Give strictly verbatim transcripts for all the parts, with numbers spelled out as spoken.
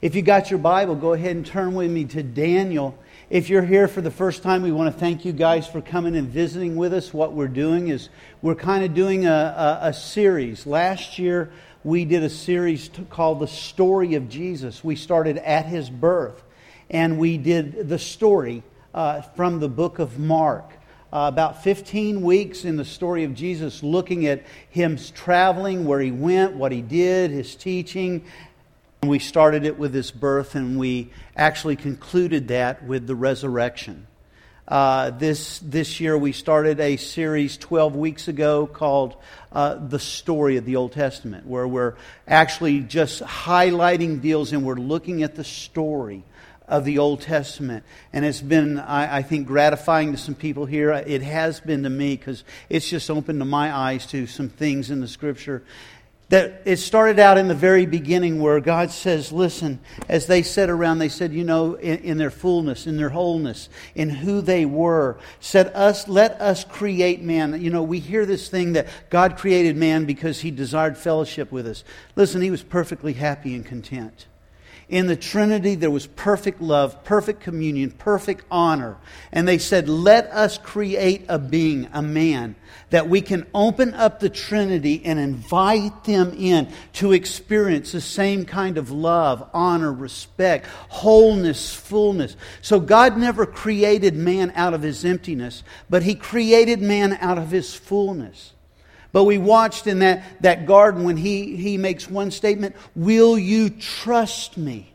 If you got your Bible, go ahead and turn with me to Daniel. If you're here for the first time, we want to thank you guys for coming and visiting with us. What we're doing is we're kind of doing a, a, a series. Last year, we did a series to, called The Story of Jesus. We started at His birth, and we did the story uh, from the book of Mark. Uh, about fifteen weeks in the story of Jesus, looking at Him traveling, where He went, what He did, His teaching. And we started it with His birth, and we actually concluded that with the resurrection. Uh, this this year we started a series twelve weeks ago called uh, The Story of the Old Testament, where we're actually just highlighting deals and we're looking at the story of the Old Testament. And it's been, I, I think, gratifying to some people here. It has been to me, because it's just opened to my eyes to some things in the Scripture. That it started out in the very beginning where God says, listen, as they sat around, they said, you know, in, in their fullness, in their wholeness, in who they were, said, us, let us create man. You know, we hear this thing that God created man because He desired fellowship with us. Listen, He was perfectly happy and content. In the Trinity, there was perfect love, perfect communion, perfect honor. And they said, let us create a being, a man, that we can open up the Trinity and invite them in to experience the same kind of love, honor, respect, wholeness, fullness. So God never created man out of his emptiness, but He created man out of His fullness. But we watched in that, that garden when he, he makes one statement, will you trust me?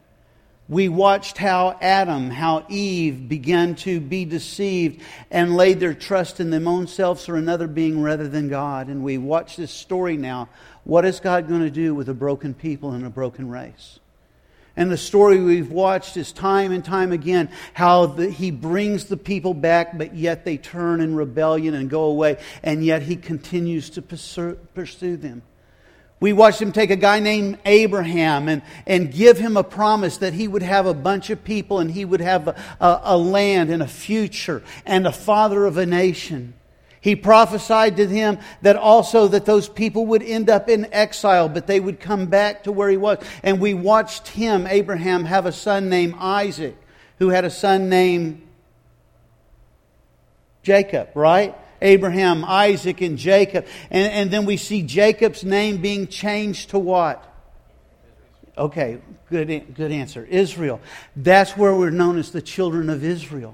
We watched how Adam, how Eve began to be deceived and laid their trust in their own selves or another being rather than God. And we watch this story now. What is God going to do with a broken people and a broken race? And the story we've watched is time and time again how the, He brings the people back, but yet they turn in rebellion and go away. And yet He continues to pursue, pursue them. We watched Him take a guy named Abraham and, and give him a promise that he would have a bunch of people and he would have a, a, a land and a future and a father of a nation. He prophesied to him that also that those people would end up in exile, but they would come back to where he was. And we watched him, Abraham, have a son named Isaac, who had a son named Jacob, right? Abraham, Isaac, and Jacob. And, and then we see Jacob's name being changed to what? Okay, good, good answer. Israel. That's where we're known as the children of Israel.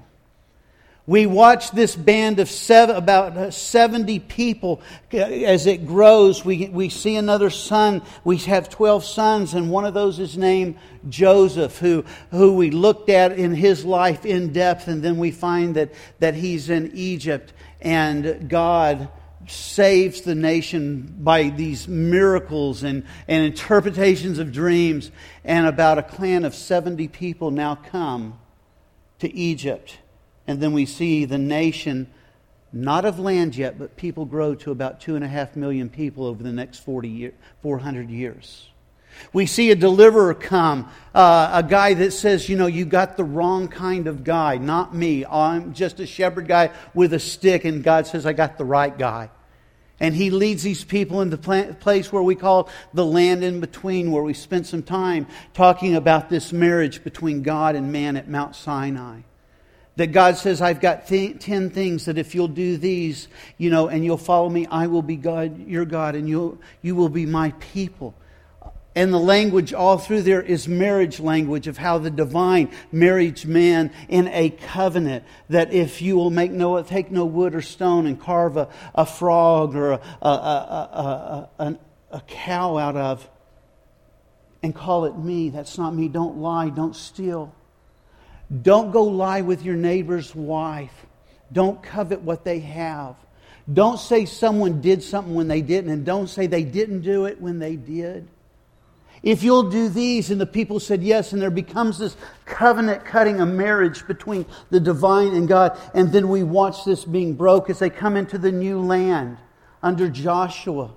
We watch this band of seven, about seventy people as it grows. We, we see another son. We have twelve sons, and one of those is named Joseph, who, who we looked at in his life in depth, and then we find that, that he's in Egypt, and God saves the nation by these miracles and, and interpretations of dreams, and about a clan of seventy people now come to Egypt. And then we see the nation, not of land yet, but people grow to about two and a half million people over the next forty year, four hundred years. We see a deliverer come, uh, a guy that says, you know, you got the wrong kind of guy, not me. I'm just a shepherd guy with a stick, and God says, I got the right guy. And He leads these people into the place where we call the land in between, where we spent some time talking about this marriage between God and man at Mount Sinai. That God says, I've got th- ten things that if you'll do these, you know, and you'll follow me, I will be God, your God, and you'll, you will be my people. And the language all through there is marriage language of how the divine marriage man in a covenant. That if you will make no, take no wood or stone and carve a, a frog or a, a, a, a, a, a cow out of and call it me, that's not me. Don't lie, don't steal. Don't go lie with your neighbor's wife. Don't covet what they have. Don't say someone did something when they didn't, and don't say they didn't do it when they did. If you'll do these, and the people said yes, and there becomes this covenant cutting, a marriage between the divine and God, and then we watch this being broke as they come into the new land under Joshua.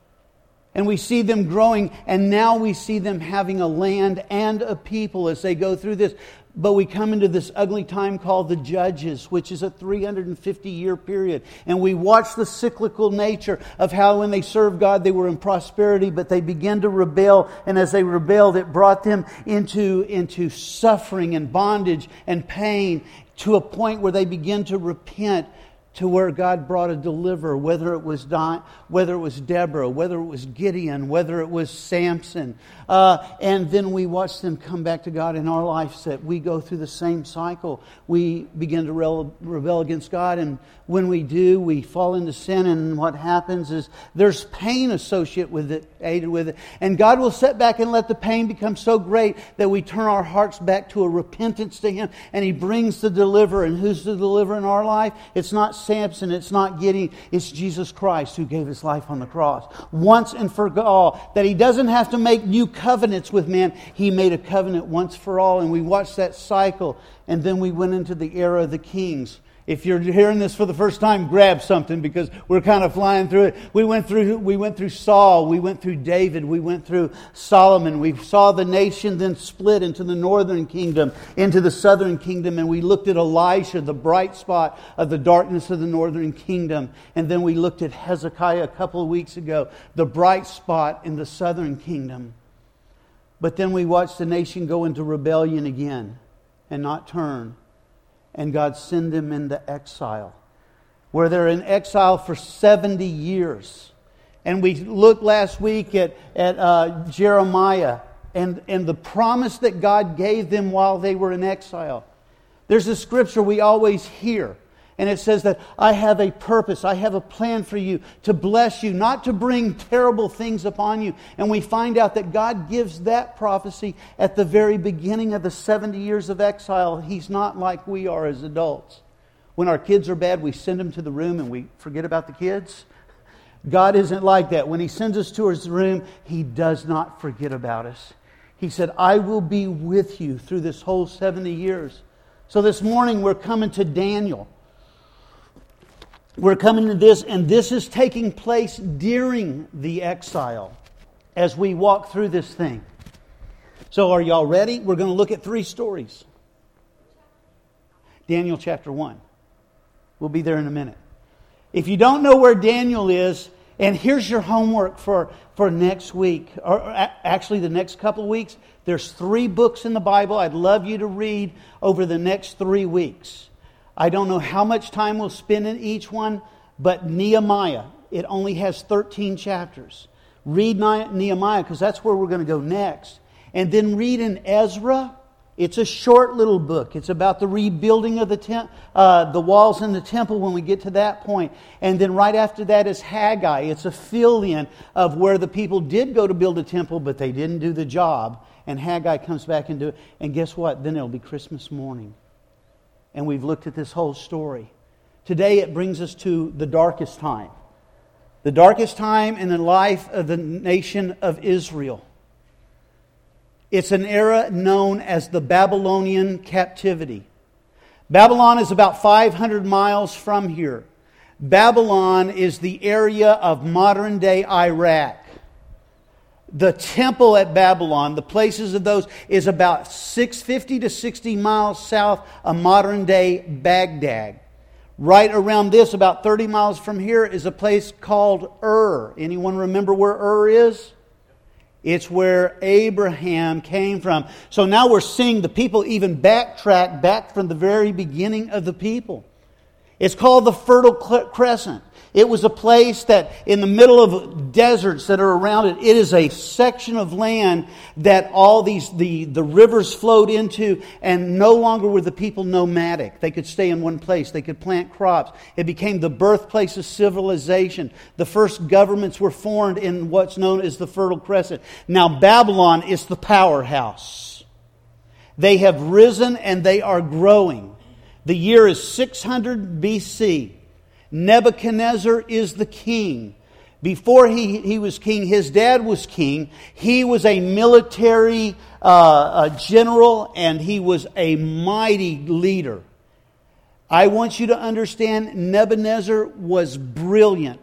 And we see them growing, and now we see them having a land and a people as they go through this. But we come into this ugly time called the Judges, which is a three hundred fifty year period. And we watch the cyclical nature of how when they served God, they were in prosperity, but they began to rebel. And as they rebelled, it brought them into, into suffering and bondage and pain to a point where they began to repent, to where God brought a deliverer, whether it was Don, whether it was Deborah, whether it was Gideon, whether it was Samson. Uh, and then we watch them come back to God in our lives, that we go through the same cycle. We begin to rel- rebel against God, and when we do, we fall into sin, and what happens is there's pain associated with it, aided with it. And God will sit back and let the pain become so great that we turn our hearts back to a repentance to Him, and He brings the deliverer. And who's the deliverer in our life? It's not Samson, it's not Gideon, it's Jesus Christ who gave His life on the cross. Once and for all. That He doesn't have to make new covenants with man. He made a covenant once for all. And we watched that cycle. And then we went into the era of the kings. If you're hearing this for the first time, grab something, because we're kind of flying through it. We went through we went through Saul, we went through David, we went through Solomon. We saw the nation then split into the northern kingdom, into the southern kingdom, and we looked at Elisha, the bright spot of the darkness of the northern kingdom. And then we looked at Hezekiah a couple of weeks ago, the bright spot in the southern kingdom. But then we watched the nation go into rebellion again and not turn. And God send them into exile, where they're in exile for seventy years. And we looked last week at, at uh, Jeremiah and, and the promise that God gave them while they were in exile. There's a scripture we always hear. And it says that I have a purpose, I have a plan for you, to bless you, not to bring terrible things upon you. And we find out that God gives that prophecy at the very beginning of the seventy years of exile. He's not like we are as adults. When our kids are bad, we send them to the room and we forget about the kids. God isn't like that. When He sends us to His room, He does not forget about us. He said, I will be with you through this whole seventy years. So this morning we're coming to Daniel. We're coming to this, and this is taking place during the exile as we walk through this thing. So are y'all ready? We're going to look at three stories. Daniel chapter one. We'll be there in a minute. If you don't know where Daniel is, and here's your homework for, for next week, or actually the next couple of weeks, there's three books in the Bible I'd love you to read over the next three weeks. I don't know how much time we'll spend in each one, but Nehemiah, it only has thirteen chapters. Read Nehemiah, because that's where we're going to go next. And then read in Ezra. It's a short little book. It's about the rebuilding of the tem- uh, the walls in the temple when we get to that point. And then right after that is Haggai. It's a fill-in of where the people did go to build a temple, but they didn't do the job. And Haggai comes back and do it. And guess what? Then it'll be Christmas morning. And we've looked at this whole story. Today it brings us to the darkest time. The darkest time in the life of the nation of Israel. It's an era known as the Babylonian captivity. Babylon is about five hundred miles from here. Babylon is the area of modern-day Iraq. The temple at Babylon, the places of those, is about six hundred fifty to sixty miles south of modern-day Baghdad. Right around this, about thirty miles from here, is a place called Ur. Anyone remember where Ur is? It's where Abraham came from. So now we're seeing the people even backtrack back from the very beginning of the people. It's called the Fertile Crescent. It was a place that in the middle of deserts that are around it, it is a section of land that all these the, the rivers flowed into, and no longer were the people nomadic. They could stay in one place. They could plant crops. It became the birthplace of civilization. The first governments were formed in what's known as the Fertile Crescent. Now Babylon is the powerhouse. They have risen and they are growing. The year is six hundred B C. Nebuchadnezzar is the king. Before he, he was king, his dad was king. He was a military uh, a general, and he was a mighty leader. I want you to understand, Nebuchadnezzar was brilliant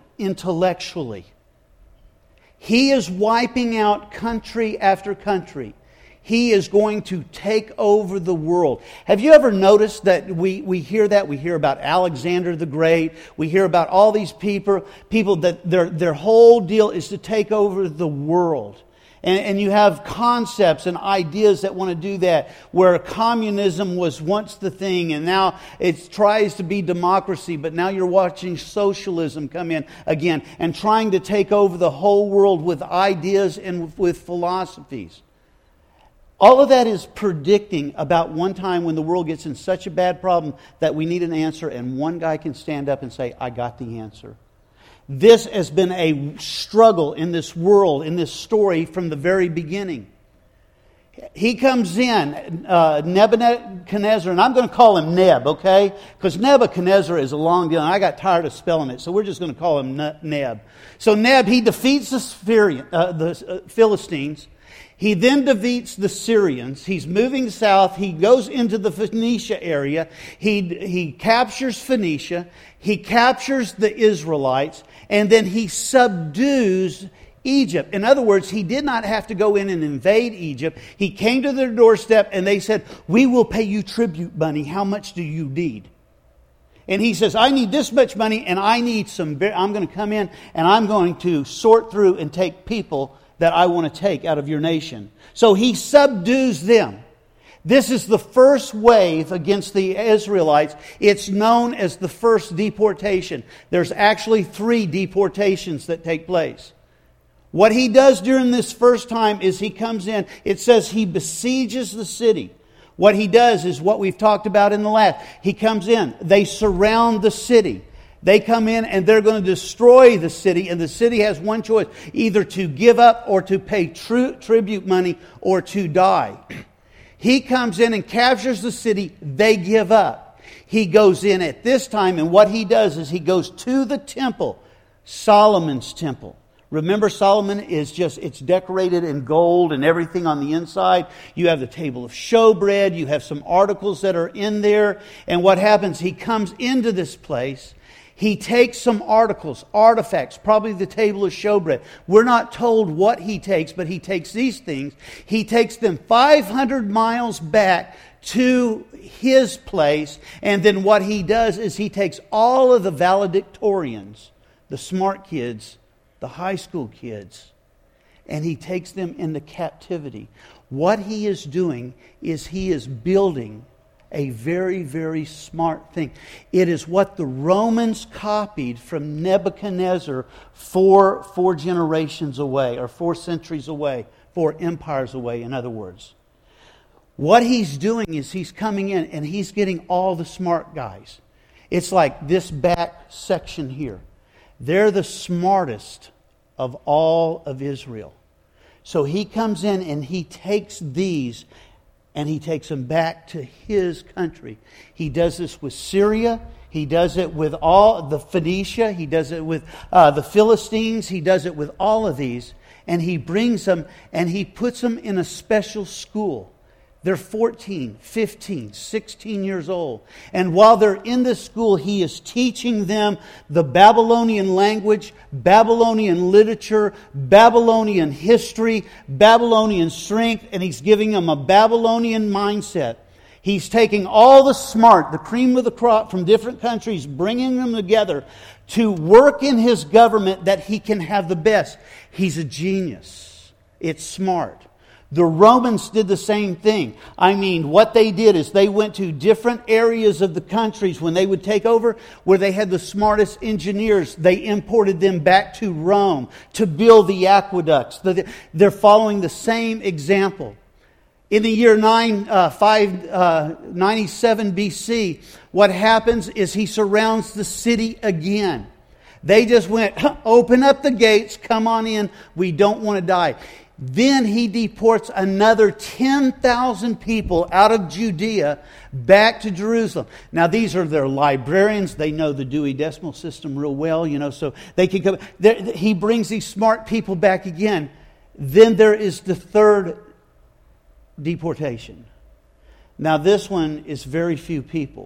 intellectually. He is wiping out country after country. He is going to take over the world. Have you ever noticed that we, we hear that? We hear about Alexander the Great. We hear about all these people, people that their, their whole deal is to take over the world. And, and you have concepts and ideas that want to do that, where communism was once the thing, and now it tries to be democracy, but now you're watching socialism come in again and trying to take over the whole world with ideas and with philosophies. All of that is predicting about one time when the world gets in such a bad problem that we need an answer, and one guy can stand up and say, I got the answer. This has been a struggle in this world, in this story, from the very beginning. He comes in, uh, Nebuchadnezzar, and I'm going to call him Neb, okay? Because Nebuchadnezzar is a long deal, and I got tired of spelling it, so we're just going to call him Neb. So Neb, he defeats the, Syrian, uh, the Philistines. He then defeats the Syrians. He's moving south. He goes into the Phoenicia area. He, he captures Phoenicia. He captures the Israelites. And then he subdues Egypt. In other words, he did not have to go in and invade Egypt. He came to their doorstep and they said, we will pay you tribute money. How much do you need? And he says, I need this much money, and I need some, I'm going to come in and I'm going to sort through and take people that I want to take out of your nation. So he subdues them. This is the first wave against the Israelites. It's known as the first deportation. There's actually three deportations that take place. What he does during this first time is he comes in, it says he besieges the city. What he does is what we've talked about in the last. He comes in, they surround the city. They come in and they're going to destroy the city, and the city has one choice, either to give up or to pay tri- tribute money or to die. He comes in and captures the city. They give up. He goes in at this time, and what he does is he goes to the temple, Solomon's temple. Remember, Solomon is just, it's decorated in gold and everything on the inside. You have the table of showbread. You have some articles that are in there. And what happens, he comes into this place. He takes some articles, artifacts, probably the table of showbread. We're not told what he takes, but he takes these things. He takes them five hundred miles back to his place. And then what he does is he takes all of the valedictorians, the smart kids, the high school kids, and he takes them into captivity. What he is doing is he is building a very, very smart thing. It is what the Romans copied from Nebuchadnezzar four, four generations away, or four centuries away, four empires away, in other words. What he's doing is he's coming in and he's getting all the smart guys. It's like this back section here. They're the smartest of all of Israel. So he comes in and he takes these and he takes them back to his country. He does this with Syria. He does it with all the Phoenicia. He does it with uh, the Philistines. He does it with all of these. And he brings them and he puts them in a special school. They're fourteen, fifteen, sixteen years old. And while they're in this school, he is teaching them the Babylonian language, Babylonian literature, Babylonian history, Babylonian strength, and he's giving them a Babylonian mindset. He's taking all the smart, the cream of the crop from different countries, bringing them together to work in his government that he can have the best. He's a genius. It's smart. The Romans did the same thing. I mean, what they did is they went to different areas of the countries when they would take over, where they had the smartest engineers. They imported them back to Rome to build the aqueducts. They're following the same example. In the year nine, uh, five, uh, ninety-seven B C, what happens is he surrounds the city again. They just went, open up the gates, come on in, we don't want to die. Then he deports another ten thousand people out of Judea back to Jerusalem. Now these are their librarians. They know the Dewey Decimal System real well, you know, so they can come. There, he brings these smart people back again. Then there is the third deportation. Now this one is very few people.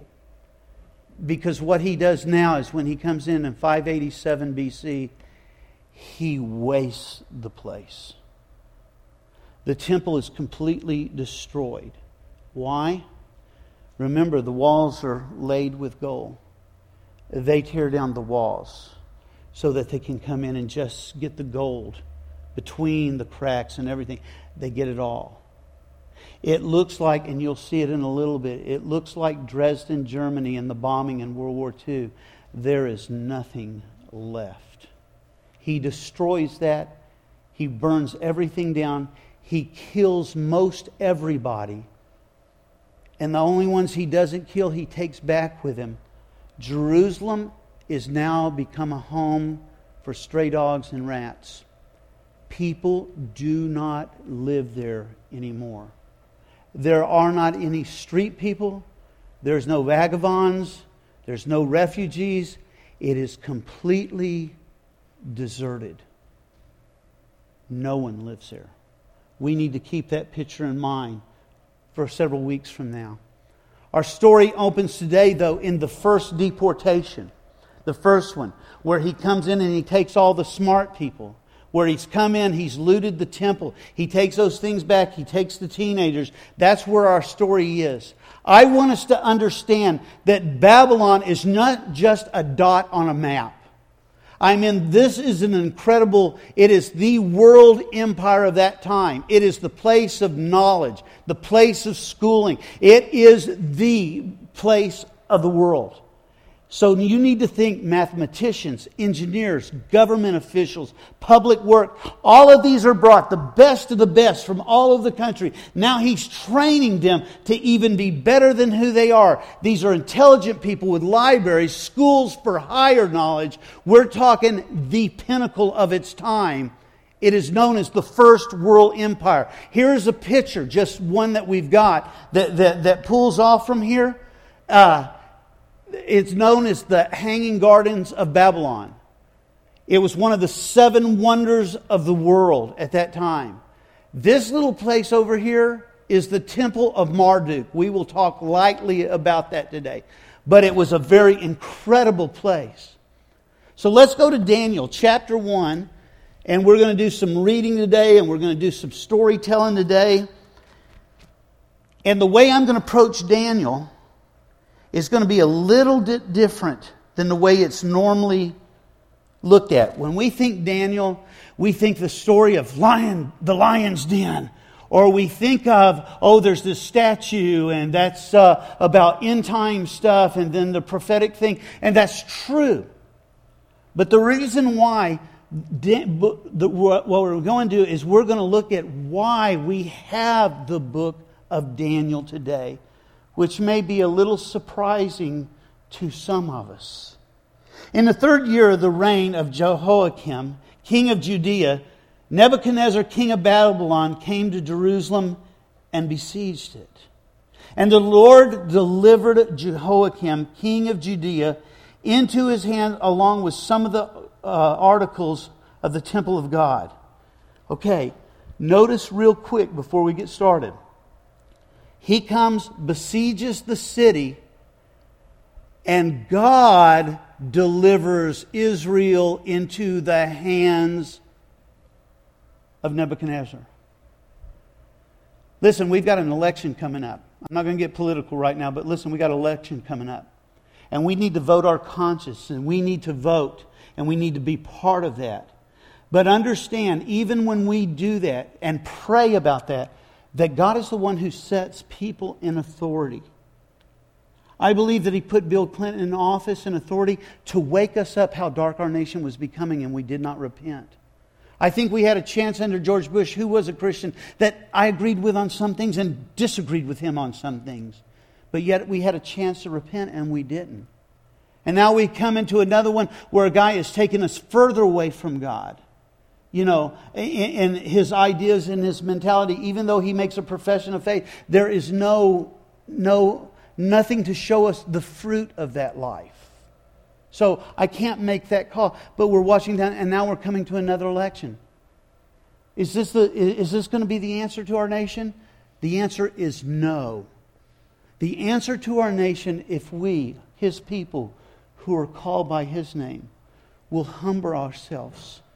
Because what he does now is when he comes in in five eighty-seven B C, he wastes the place. the temple is completely destroyed. Why? Remember, the walls are laid with gold. They tear down the walls so that they can come in and just get the gold between the cracks and everything. They get it all. It looks like, and you'll see it in a little bit, it looks like Dresden, Germany in the bombing in World War Two. There is nothing left. He destroys that. He burns everything down. He kills most everybody. And the only ones he doesn't kill, he takes back with him. Jerusalem is now become a home for stray dogs and rats. People do not live there anymore. There are not any street people. There's no vagabonds. There's no refugees. It is completely deserted. No one lives there. We need to keep that picture in mind for several weeks from now. Our story opens today, though, in the first deportation. The first one, where he comes in and he takes all the smart people. Where he's come in, he's looted the temple. He takes those things back. He takes the teenagers. That's where our story is. I want us to understand that Babylon is not just a dot on a map. I mean, this is an incredible, it is the world empire of that time. It is the place of knowledge, the place of schooling. It is the place of the world. So you need to think mathematicians, engineers, government officials, public work. All of these are brought, the best of the best from all over the country. Now he's training them to even be better than who they are. These are intelligent people with libraries, schools for higher knowledge. We're talking the pinnacle of its time. It is known as the First World Empire. Here's a picture, just one that we've got, that, that, that pulls off from here. Uh, It's known as the Hanging Gardens of Babylon. It was one of the seven wonders of the world at that time. This little place over here is the Temple of Marduk. We will talk lightly about that today. But it was a very incredible place. So let's go to Daniel chapter one. And we're going to do some reading today. And we're going to do some storytelling today. And the way I'm going to approach Daniel is going to be a little bit different than the way it's normally looked at. When we think Daniel, we think the story of lion, the lion's den. Or we think of, oh, there's this statue and that's uh, about end time stuff and then the prophetic thing. And that's true. But the reason why, what we're going to do is we're going to look at why we have the book of Daniel today, which may be a little surprising to some of us. In the third year of the reign of Jehoiakim, king of Judea, Nebuchadnezzar, king of Babylon, came to Jerusalem and besieged it. And the Lord delivered Jehoiakim, king of Judea, into his hand along with some of the uh, articles of the temple of God. Okay, notice real quick before we get started. He comes, besieges the city, and God delivers Israel into the hands of Nebuchadnezzar. Listen, we've got an election coming up. I'm not going to get political right now, but listen, we've got an election coming up. And we need to vote our conscience, and we need to vote, and we need to be part of that. But understand, even when we do that and pray about that, that God is the one who sets people in authority. I believe that He put Bill Clinton in office and authority to wake us up how dark our nation was becoming, and we did not repent. I think we had a chance under George Bush, who was a Christian, that I agreed with on some things and disagreed with him on some things. But yet we had a chance to repent and we didn't. And now we come into another one where a guy is taking us further away from God. You know, in his ideas and his mentality, even though he makes a profession of faith, there is no, no, nothing to show us the fruit of that life. So I can't make that call. But we're watching down, and now we're coming to another election. Is this the? Is this going to be the answer to our nation? The answer is no. The answer to our nation, if we, His people, who are called by His name, will humble ourselves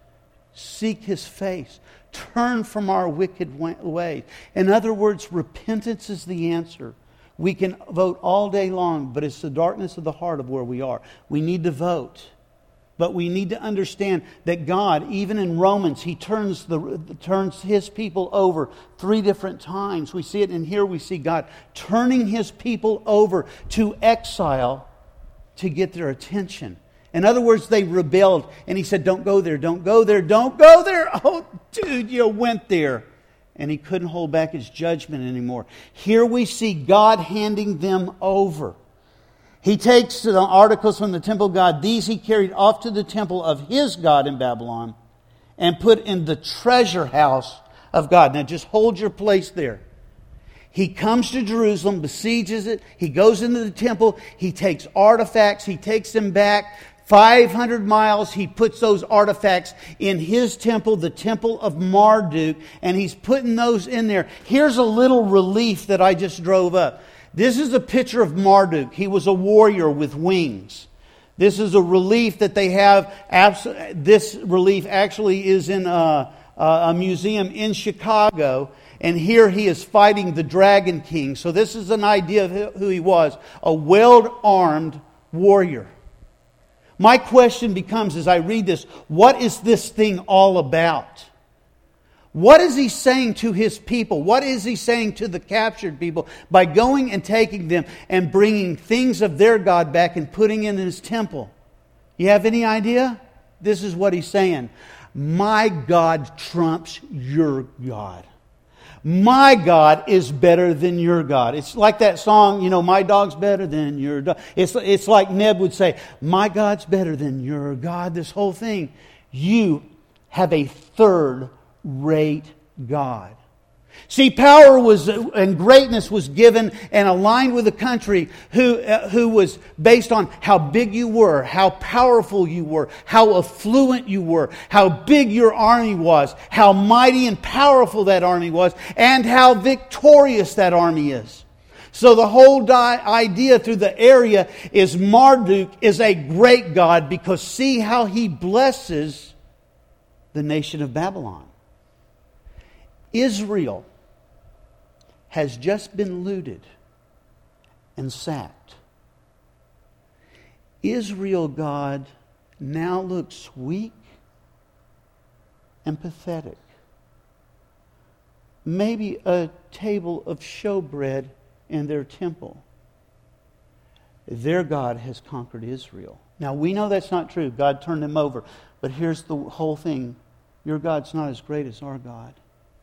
seek His face, turn from our wicked ways. In other words, repentance is the answer. We can vote all day long, but it's the darkness of the heart of where we are. We need to vote. But we need to understand that God, even in Romans, He turns the turns His people over three different times. We see it, and here we see God turning His people over to exile to get their attention. In other words, they rebelled, and He said, don't go there, don't go there, don't go there. Oh, dude, you went there. And He couldn't hold back His judgment anymore. Here we see God handing them over. He takes the articles from the temple of God. These He carried off to the temple of His God in Babylon and put in the treasure house of God. Now just hold your place there. He comes to Jerusalem, besieges it. He goes into the temple. He takes artifacts. He takes them back five hundred miles. He puts those artifacts in his temple, the temple of Marduk, and he's putting those in there. Here's a little relief that I just drove up. This is a picture of Marduk. He was a warrior with wings. This is a relief that they have. This relief actually is in a, a museum in Chicago. And here he is fighting the Dragon King. So this is an idea of who he was. A well-armed warrior. My question becomes, as I read this, what is this thing all about? What is He saying to His people? What is He saying to the captured people by going and taking them and bringing things of their God back and putting in His temple? You have any idea? This is what He's saying. My God trumps your God. My God is better than your God. It's like that song, you know, my dog's better than your dog. It's, it's like Neb would say, my God's better than your God. This whole thing. You have a third-rate God. See, power was and greatness was given and aligned with a country who, uh, who was based on how big you were, how powerful you were, how affluent you were, how big your army was, how mighty and powerful that army was, and how victorious that army is. So the whole di- idea through the area is Marduk is a great God because see how he blesses the nation of Babylon. Israel has just been looted and sacked. Israel, God, now looks weak and pathetic. Maybe a table of showbread in their temple. Their God has conquered Israel. Now we know that's not true. God turned them over. But here's the whole thing. Your God's not as great as our God.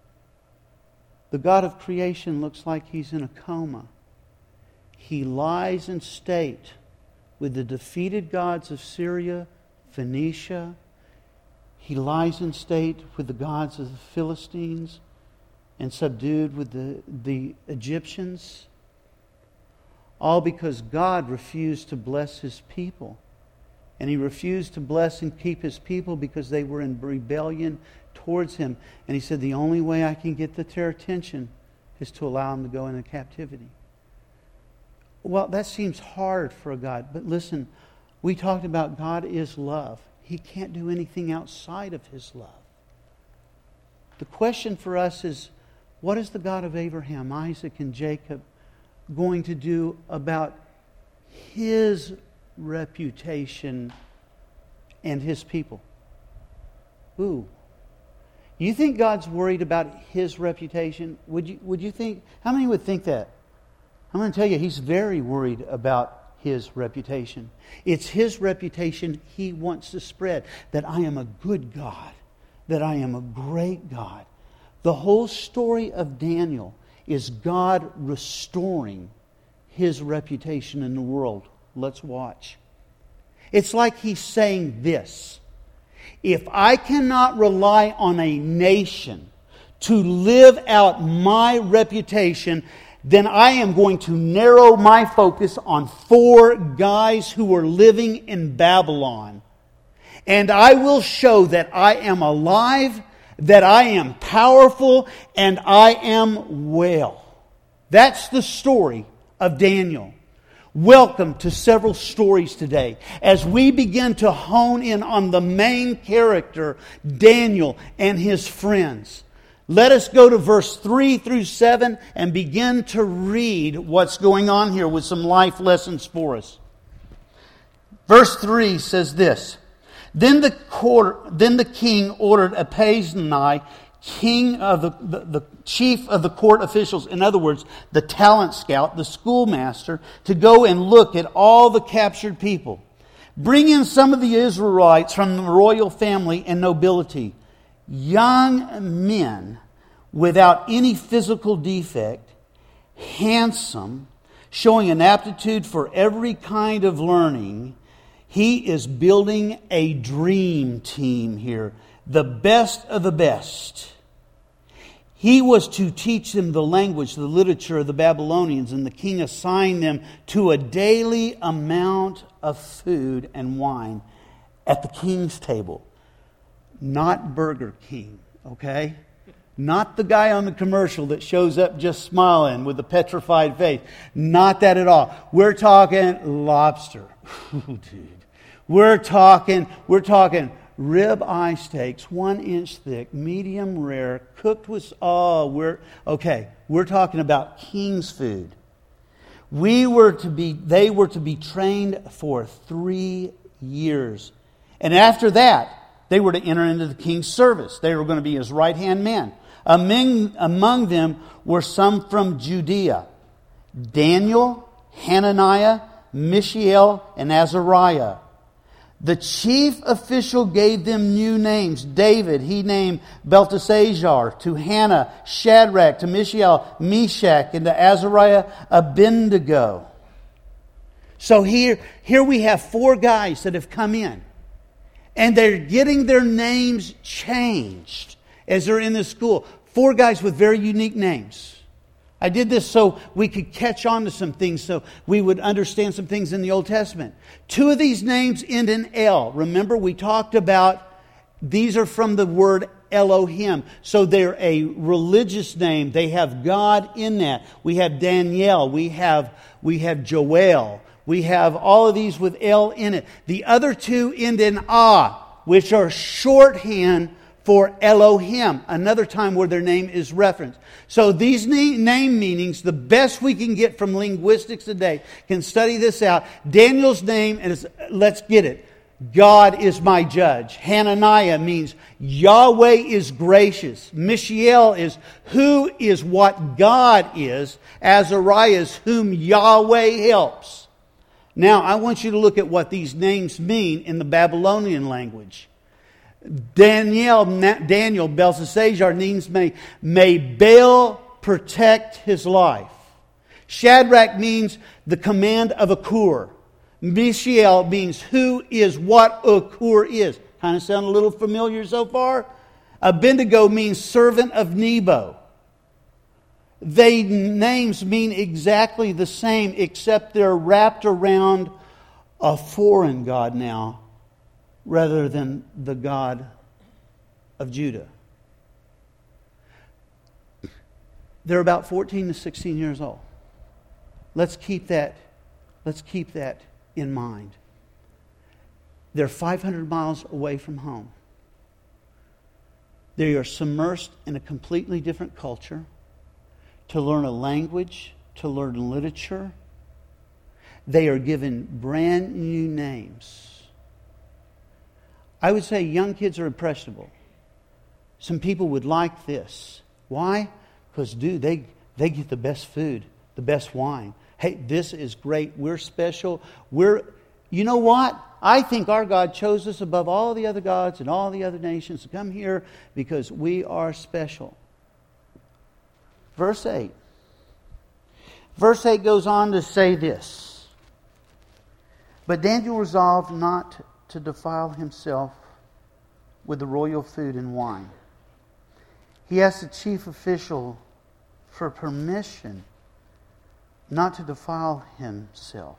The God of creation looks like He's in a coma. He lies in state with the defeated gods of Syria, Phoenicia. He lies in state with the gods of the Philistines and subdued with the, the Egyptians. All because God refused to bless His people. And He refused to bless and keep His people because they were in rebellion towards Him. And He said, the only way I can get their attention is to allow them to go into captivity. Well, that seems hard for a God. But listen, we talked about God is love. He can't do anything outside of His love. The question for us is, what is the God of Abraham, Isaac, and Jacob going to do about His reputation and His people? Ooh. You think God's worried about His reputation? Would you would you think, how many would think that? I'm going to tell you, He's very worried about His reputation. It's His reputation He wants to spread. That I am a good God. That I am a great God. The whole story of Daniel is God restoring His reputation in the world. Let's watch. It's like He's saying this. If I cannot rely on a nation to live out my reputation, then I am going to narrow my focus on four guys who are living in Babylon. And I will show that I am alive, that I am powerful, and I am well. That's the story of Daniel. Welcome to several stories today as we begin to hone in on the main character, Daniel and his friends. Let us go to verse three through seven and begin to read what's going on here with some life lessons for us. Verse three says this, Then the court, then the king ordered Apaiznai, king of the, the, the chief of the court officials, in other words, the talent scout, the schoolmaster, to go and look at all the captured people. Bring in some of the Israelites from the royal family and nobility, young men without any physical defect, handsome, showing an aptitude for every kind of learning. He is building a dream team here. The best of the best. He was to teach them the language, the literature of the Babylonians, and the king assigned them to a daily amount of food and wine at the king's table. Not Burger King, okay? Not the guy on the commercial that shows up just smiling with a petrified face. Not that at all. We're talking lobster. Ooh, dude. We're talking, we're talking rib eye steaks, one inch thick, medium rare, cooked with, oh, we're, okay, we're talking about king's food. We were to be, they were to be trained for three years. And after that, they were to enter into the king's service. They were going to be his right-hand man. Among, among them were some from Judea, Daniel, Hananiah, Mishael, and Azariah. The chief official gave them new names. David, he named Belteshazzar. To Hannah, Shadrach. To Mishael, Meshach. And to Azariah, Abednego. So here, here we have four guys that have come in. And they're getting their names changed as they're in this school. Four guys with very unique names. I did this so we could catch on to some things, so we would understand some things in the Old Testament. Two of these names end in El. Remember, we talked about these are from the word Elohim. So they're a religious name. They have God in that. We have Daniel. We have, we have Joel. We have all of these with El in it. The other two end in Ah, which are shorthand for Elohim, another time where their name is referenced. So these name meanings, the best we can get from linguistics today, can study this out. Daniel's name is, let's get it, God is my judge. Hananiah means Yahweh is gracious. Mishael is who is what God is. Azariah is whom Yahweh helps. Now, I want you to look at what these names mean in the Babylonian language. Daniel, Daniel, Belteshazzar means may, may Baal protect his life. Shadrach means the command of Akur. Mishael means who is what Akur is. Kind of sound a little familiar so far? Abednego means servant of Nebo. They names mean exactly the same, except they're wrapped around a foreign god now, rather than the God of Judah. They're about fourteen to sixteen years old. Let's keep that, let's keep that in mind. They're five hundred miles away from home. They are submersed in a completely different culture, to learn a language, to learn literature. They are given brand new names. I would say young kids are impressionable. Some people would like this. Why? Because, dude, they, they get the best food, the best wine. Hey, this is great. We're special. We're, you know what? I think our God chose us above all the other gods and all the other nations to come here because we are special. Verse eight. Verse eight goes on to say this. But Daniel resolved not to defile himself with the royal food and wine. He asked the chief official for permission not to defile himself.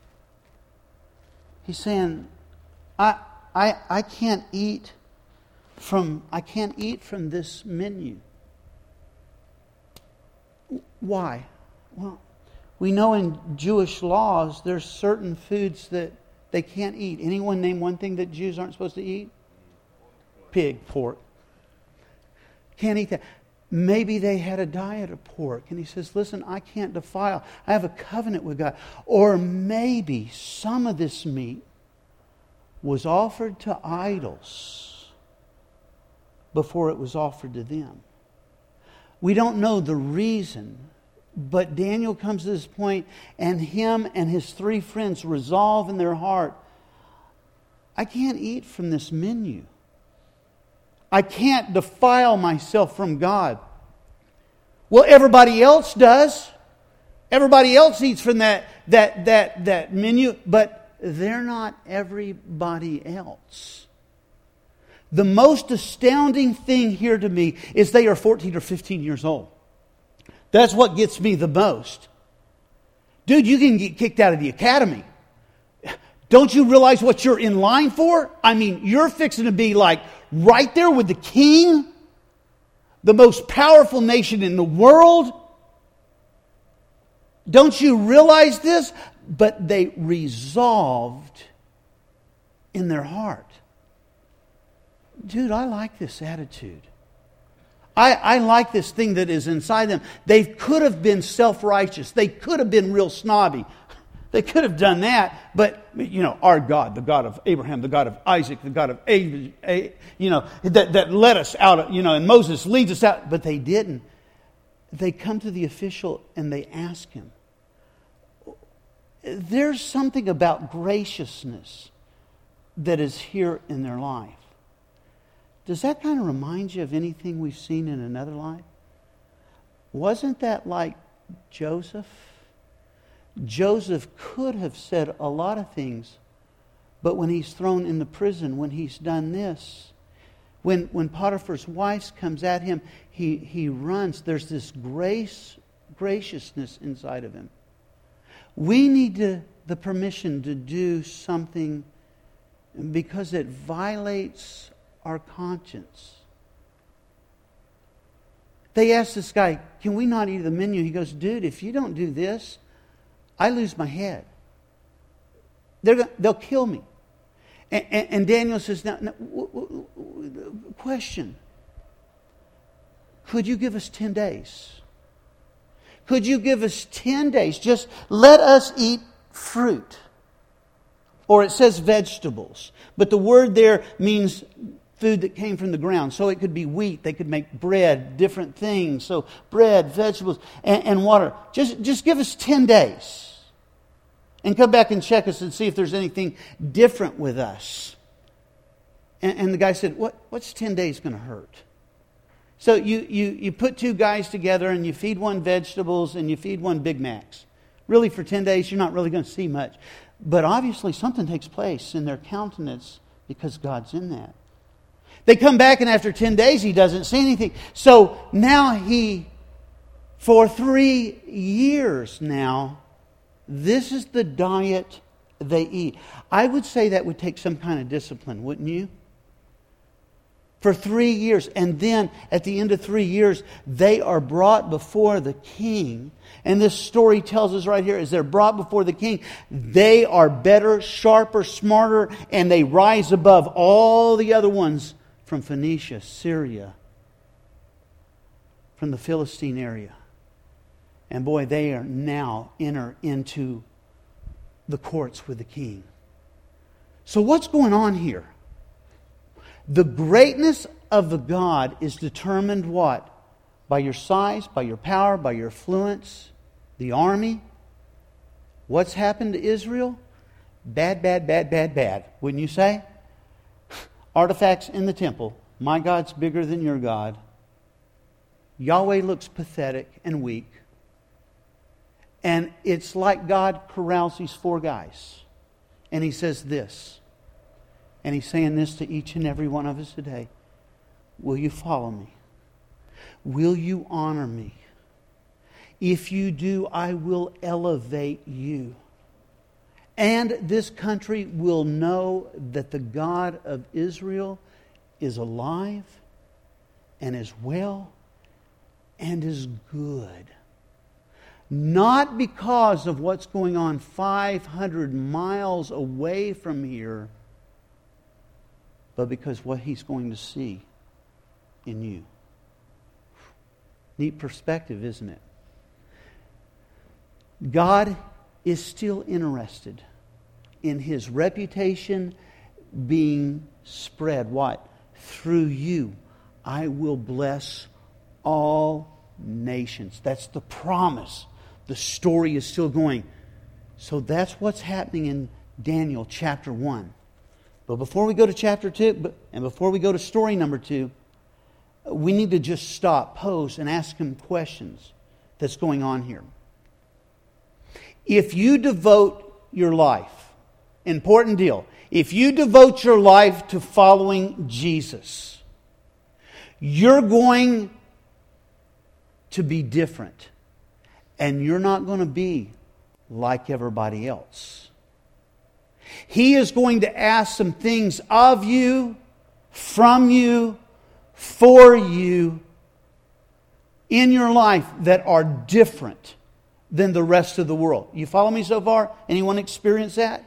He's saying, I, I, I can't eat from I can't eat from this menu. Why? Well, We know in Jewish laws there's certain foods that they can't eat. Anyone name one thing that Jews aren't supposed to eat? Pig, pork. Can't eat that. Maybe they had a diet of pork. And he says, listen, I can't defile. I have a covenant with God. Or maybe some of this meat was offered to idols before it was offered to them. We don't know the reason, but Daniel comes to this point, and him and his three friends resolve in their heart, I can't eat from this menu. I can't defile myself from God. Well, everybody else does. Everybody else eats from that, that, that, that menu, but they're not everybody else. The most astounding thing here to me is they are fourteen or fifteen years old. That's what gets me the most. Dude, you can get kicked out of the academy. Don't you realize what you're in line for? I mean, you're fixing to be like right there with the king, the most powerful nation in the world. Don't you realize this? But they resolved in their heart. Dude, I like this attitude. I, I like this thing that is inside them. They could have been self-righteous. They could have been real snobby. They could have done that, but, you know, our God, the God of Abraham, the God of Isaac, the God of, Abraham, you know, that, that led us out, of, you know, and Moses leads us out, but they didn't. They come to the official and they ask him. There's something about graciousness that is here in their life. Does that kind of remind you of anything we've seen in another life? Wasn't that like Joseph? Joseph could have said a lot of things, but when he's thrown in the prison, when he's done this, when when Potiphar's wife comes at him, he, he runs. There's this grace, graciousness inside of him. We need to, the permission to do something because it violates our conscience. They asked this guy, can we not eat the menu? He goes, dude, if you don't do this, I lose my head. They're gonna, they'll kill me. And, and, and Daniel says, now, now w- w- w- question. Could you give us ten days? Could you give us ten days? Just let us eat fruit. Or it says vegetables. But the word there means food that came from the ground. So it could be wheat. They could make bread, different things. So bread, vegetables, and, and water. Just, just give us ten days. And come back and check us and see if there's anything different with us. And, and the guy said, what, what's ten days going to hurt? So you, you, you put two guys together and you feed one vegetables and you feed one Big Macs. Really, for ten days, you're not really going to see much. But obviously something takes place in their countenance because God's in that. They come back and after ten days he doesn't see anything. So now he, for three years now, this is the diet they eat. I would say that would take some kind of discipline, wouldn't you? For three years. And then at the end of three years, they are brought before the king. And this story tells us right here, as they're brought before the king, they are better, sharper, smarter, and they rise above all the other ones from Phoenicia, Syria, from the Philistine area. And boy, they are now enter into the courts with the king. So what's going on here? The greatness of the God is determined what? By your size, by your power, by your affluence, the army. What's happened to Israel? Bad, bad, bad, bad, bad. Wouldn't you say? Artifacts in the temple. My God's bigger than your God. Yahweh looks pathetic and weak. And it's like God corrals these four guys. And He says this. And He's saying this to each and every one of us today. Will you follow me? Will you honor me? If you do, I will elevate you. And this country will know that the God of Israel is alive and is well and is good. Not because of what's going on five hundred miles away from here, but because what He's going to see in you. Neat perspective, isn't it? God is still interested in His reputation being spread. What? Through you, I will bless all nations. That's the promise. The story is still going. So that's what's happening in Daniel chapter one. But before we go to chapter two, and before we go to story number two, we need to just stop, pause, and ask Him questions that's going on here. If you devote your life, important deal, if you devote your life to following Jesus, you're going to be different. And you're not going to be like everybody else. He is going to ask some things of you, from you, for you, in your life that are different than the rest of the world. You follow me so far? Anyone experience that?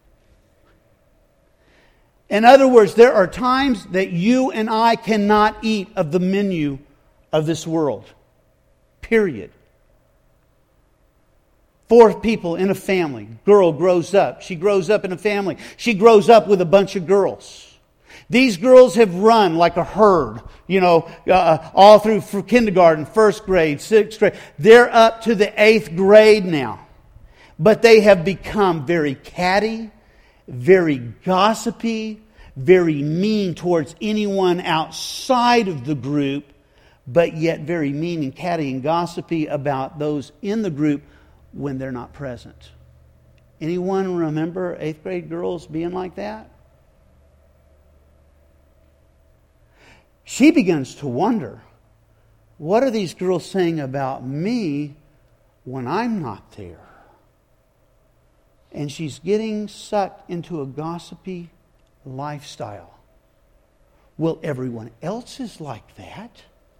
In other words, there are times that you and I cannot eat of the menu of this world. Period. Four people in a family. Girl grows up. She grows up in a family. She grows up with a bunch of girls. These girls have run like a herd, you know, uh, all through kindergarten, first grade, sixth grade. They're up to the eighth grade now. But they have become very catty, very gossipy, very mean towards anyone outside of the group, but yet very mean and catty and gossipy about those in the group when they're not present. Anyone remember eighth grade girls being like that? She begins to wonder, what are these girls saying about me when I'm not there? And she's getting sucked into a gossipy lifestyle. Well, everyone else is like that.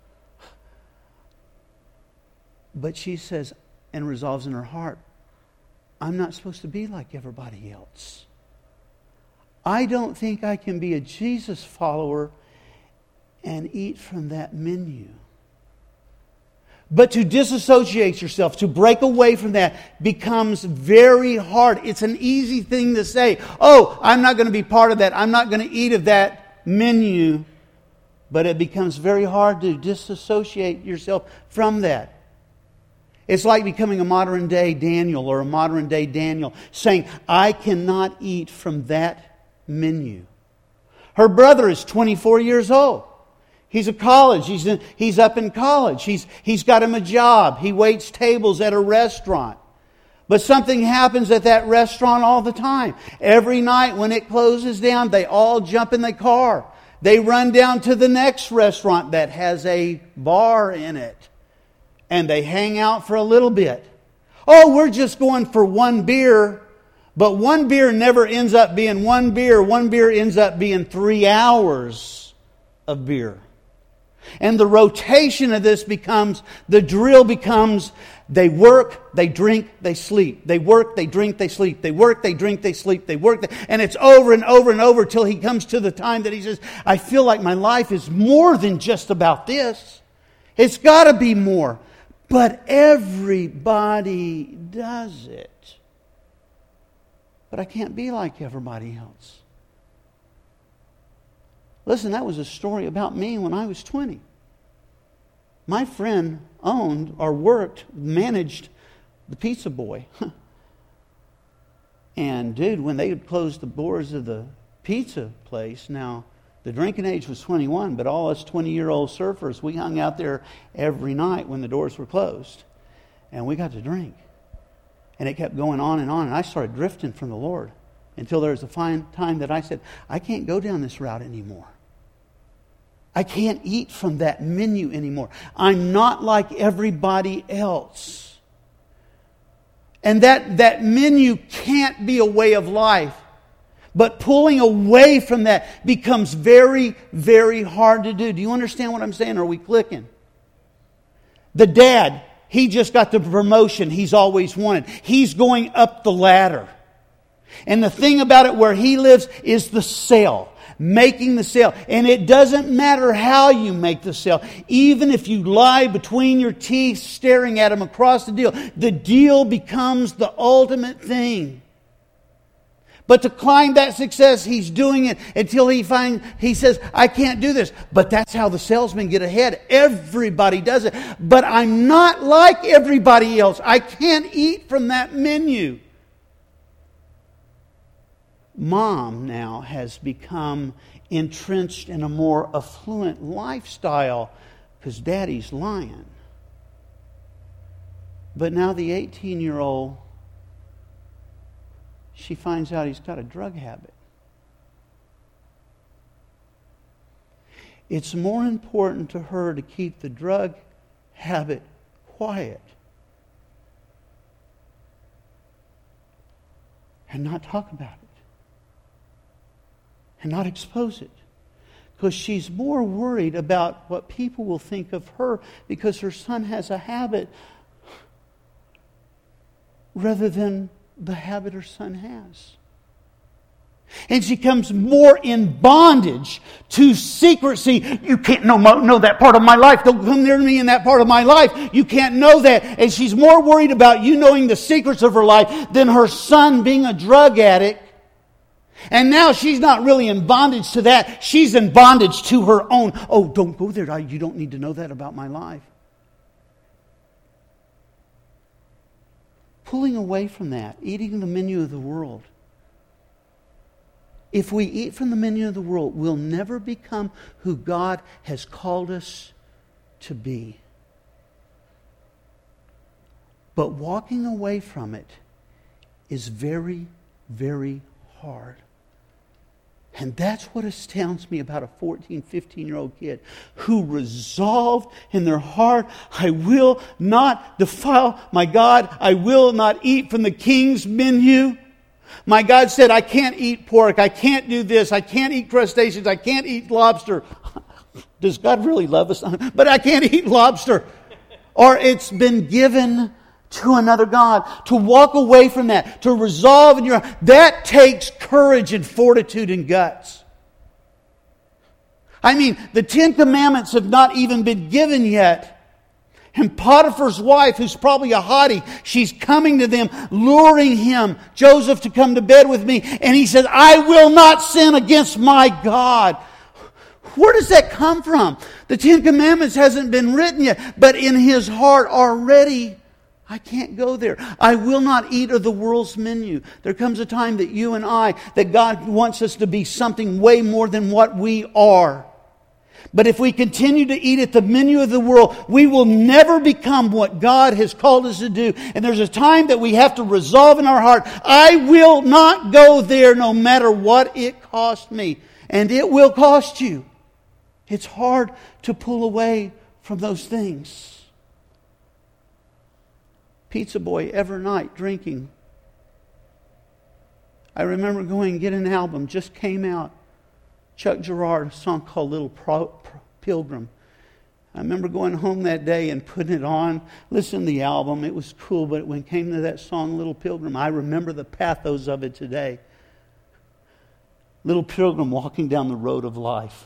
But she says, and resolves in her heart, I'm not supposed to be like everybody else. I don't think I can be a Jesus follower and eat from that menu. But to disassociate yourself, to break away from that, becomes very hard. It's an easy thing to say, oh, I'm not going to be part of that. I'm not going to eat of that menu. But it becomes very hard to disassociate yourself from that. It's like becoming a modern day Daniel or a modern day Daniel, saying, I cannot eat from that menu. Her brother is twenty-four years old. He's a college. He's in, he's up in college. He's he's got him a job. He waits tables at a restaurant. But something happens at that restaurant all the time. Every night when it closes down, they all jump in the car. They run down to the next restaurant that has a bar in it. And they hang out for a little bit. Oh, we're just going for one beer. But one beer never ends up being one beer. One beer ends up being three hours of beer. And the rotation of this becomes, the drill becomes, they work, they drink, they sleep. They work, they drink, they sleep. They work, they drink, they sleep. They work, they, and it's over and over and over till he comes to the time that he says, I feel like my life is more than just about this. It's got to be more. But everybody does it. But I can't be like everybody else. Listen, that was a story about me when I was twenty. My friend owned or worked, managed the Pizza Boy. And dude, when they would close the doors of the pizza place, now the drinking age was twenty-one, but all us twenty-year-old surfers, we hung out there every night when the doors were closed. And we got to drink. And it kept going on and on. And I started drifting from the Lord until there was a fine time that I said, I can't go down this route anymore. I can't eat from that menu anymore. I'm not like everybody else. And that, that menu can't be a way of life. But pulling away from that becomes very, very hard to do. Do you understand what I'm saying? Are we clicking? The dad, he just got the promotion he's always wanted. He's going up the ladder. And the thing about it where he lives is the sale. Making the sale. And it doesn't matter how you make the sale. Even if you lie between your teeth staring at him across the deal, the deal becomes the ultimate thing. But to climb that success, he's doing it until he finds, he says, I can't do this. But that's how the salesmen get ahead. Everybody does it. But I'm not like everybody else. I can't eat from that menu. Mom now has become entrenched in a more affluent lifestyle because Daddy's lying. But now the eighteen-year-old, she finds out he's got a drug habit. It's more important to her to keep the drug habit quiet and not talk about it. And not expose it. Because she's more worried about what people will think of her because her son has a habit rather than the habit her son has. And she comes more in bondage to secrecy. You can't know, know that part of my life. Don't come near me in that part of my life. You can't know that. And she's more worried about you knowing the secrets of her life than her son being a drug addict. And now she's not really in bondage to that. She's in bondage to her own. Oh, don't go there. You don't need to know that about my life. Pulling away from that, eating the menu of the world. If we eat from the menu of the world, we'll never become who God has called us to be. But walking away from it is very, very hard. And that's what astounds me about a fourteen, fifteen-year-old kid who resolved in their heart, I will not defile my God. I will not eat from the king's menu. My God said, I can't eat pork. I can't do this. I can't eat crustaceans. I can't eat lobster. Does God really love us? But I can't eat lobster. Or it's been given to another God. To walk away from that. To resolve in your heart. That takes courage and fortitude and guts. I mean, the Ten Commandments have not even been given yet. And Potiphar's wife, who's probably a hottie, she's coming to them, luring him, Joseph, to come to bed with me. And he says, I will not sin against my God. Where does that come from? The Ten Commandments hasn't been written yet. But in his heart already, I can't go there. I will not eat of the world's menu. There comes a time that you and I, that God wants us to be something way more than what we are. But if we continue to eat at the menu of the world, we will never become what God has called us to do. And there's a time that we have to resolve in our heart, I will not go there no matter what it costs me. And it will cost you. It's hard to pull away from those things. Pizza boy every night drinking. I remember going and getting an album, just came out. Chuck Girard, a song called Little Pro, Pro, Pilgrim. I remember going home that day and putting it on, listening to the album. It was cool, but when it came to that song, Little Pilgrim, I remember the pathos of it today. Little Pilgrim walking down the road of life.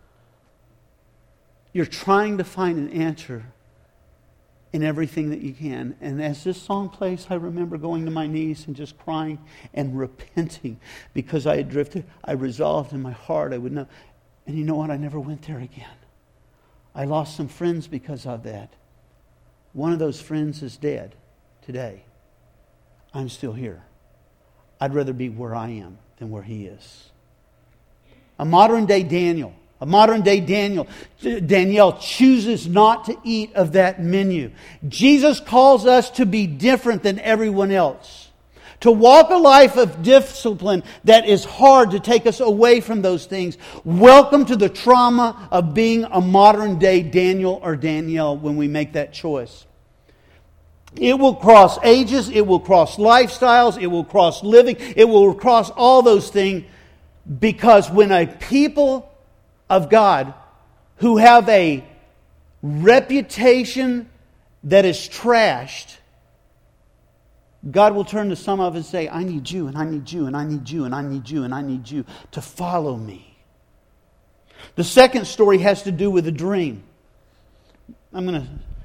You're trying to find an answer in everything that you can. And as this song plays, I remember going to my knees and just crying and repenting because I had drifted. I resolved in my heart I would know. And you know what? I never went there again. I lost some friends because of that. One of those friends is dead today. I'm still here. I'd rather be where I am than where he is. A modern day Daniel. A modern day Daniel, Danielle chooses not to eat of that menu. Jesus calls us to be different than everyone else. To walk a life of discipline that is hard to take us away from those things. Welcome to the trauma of being a modern day Daniel or Danielle when we make that choice. It will cross ages, it will cross lifestyles, it will cross living, it will cross all those things because when a people of God who have a reputation that is trashed, God will turn to some of us and say, I need you, and I need you, and I need you, and I need you, and I need you to follow me. The second story has to do with a dream. I'm going to...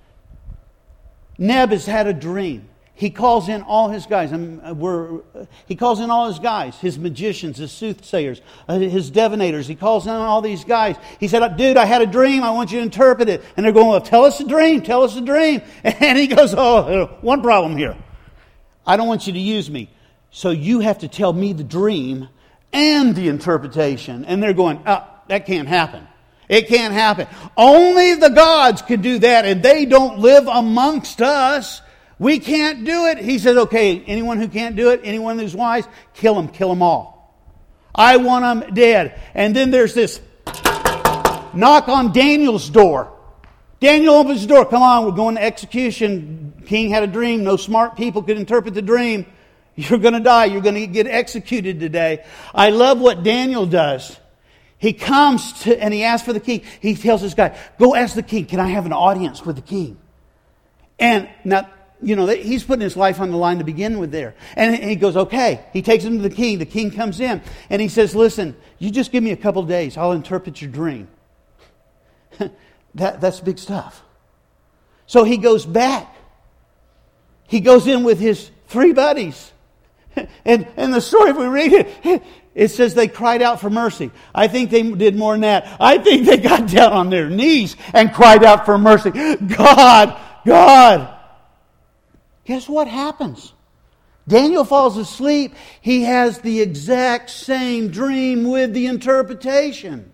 Neb has had a dream. He calls in all his guys. I'm, we're, he calls in all his guys, his magicians, his soothsayers, uh, his divinators. He calls in all these guys. He said, dude, I had a dream. I want you to interpret it. And they're going, well, tell us the dream. Tell us the dream. And he goes, oh, one problem here. I don't want you to use me. So you have to tell me the dream and the interpretation. And they're going, oh, that can't happen. It can't happen. Only the gods can do that, and they don't live amongst us. We can't do it. He said, okay, anyone who can't do it, anyone who's wise, kill them, kill them all. I want them dead. And then there's this knock on Daniel's door. Daniel opens the door. Come on, we're going to execution. King had a dream. No smart people could interpret the dream. You're going to die. You're going to get executed today. I love what Daniel does. He comes to, and he asks for the king. He tells this guy, go ask the king, can I have an audience with the king? And now, you know, he's putting his life on the line to begin with there. And he goes, okay. He takes him to the king. The king comes in and he says, listen, you just give me a couple days. I'll interpret your dream. that, that's big stuff. So he goes back. He goes in with his three buddies. And, and the story, if we read it, it says they cried out for mercy. I think they did more than that. I think they got down on their knees and cried out for mercy. God, God. Guess what happens? Daniel falls asleep. He has the exact same dream with the interpretation.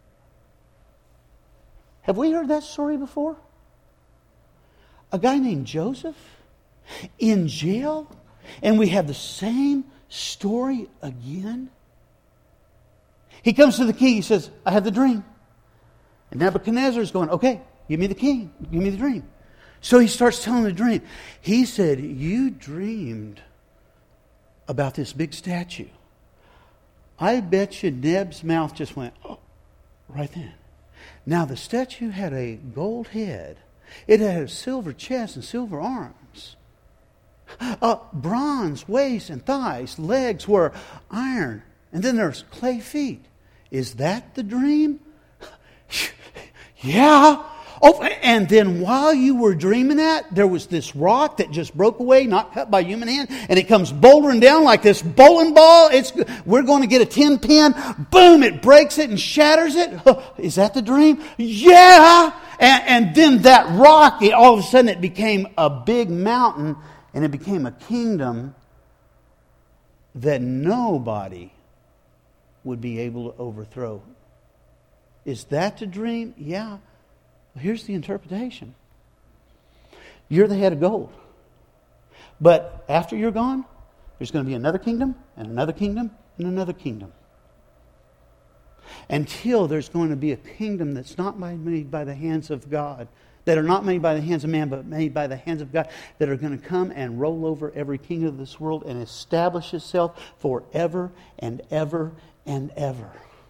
Have we heard that story before? A guy named Joseph in jail, and we have the same story again. He comes to the king. He says, I have the dream. And Nebuchadnezzar is going, okay, give me the king. Give me the dream. So he starts telling the dream. He said, you dreamed about this big statue. I bet you Neb's mouth just went, oh, right then. Now the statue had a gold head. It had a silver chest and silver arms. Uh, bronze waist and thighs. Legs were iron. And then there's clay feet. Is that the dream? Yeah. Oh, and then while you were dreaming that, there was this rock that just broke away, not cut by human hand, and it comes bouldering down like this bowling ball. It's we're going to get a tin pin. Boom! It breaks it and shatters it. Is that the dream? Yeah. And, and then that rock, it, all of a sudden, it became a big mountain, and it became a kingdom that nobody would be able to overthrow. Is that the dream? Yeah. Well, here's the interpretation. You're the head of gold. But after you're gone, there's going to be another kingdom, and another kingdom, and another kingdom. Until there's going to be a kingdom that's not made by the hands of God, that are not made by the hands of man, but made by the hands of God, that are going to come and roll over every kingdom of this world and establish itself forever and ever and ever.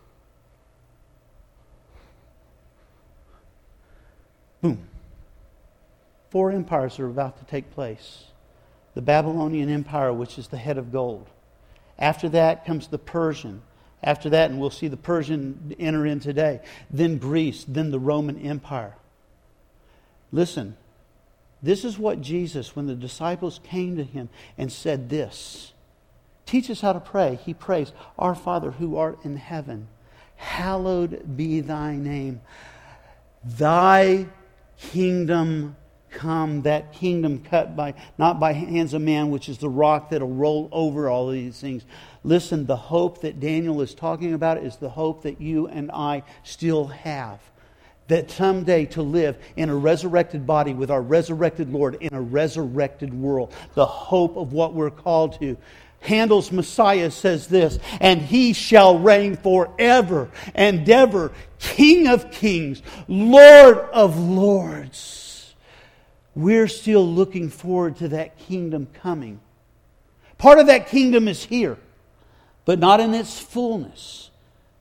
Boom. Four empires are about to take place. The Babylonian Empire, which is the head of gold. After that comes the Persian. After that, and we'll see the Persian enter in today. Then Greece, then the Roman Empire. Listen, this is what Jesus, when the disciples came to Him and said this, teach us how to pray. He prays, Our Father who art in heaven, hallowed be thy name. Thy kingdom come. That kingdom cut by, not by hands of man, which is the rock that'll roll over all of these things. Listen, the hope that Daniel is talking about is the hope that you and I still have. That someday to live in a resurrected body with our resurrected Lord in a resurrected world. The hope of what we're called to. Handel's Messiah says this, and He shall reign forever and ever, King of kings, Lord of lords. We're still looking forward to that kingdom coming. Part of that kingdom is here, but not in its fullness.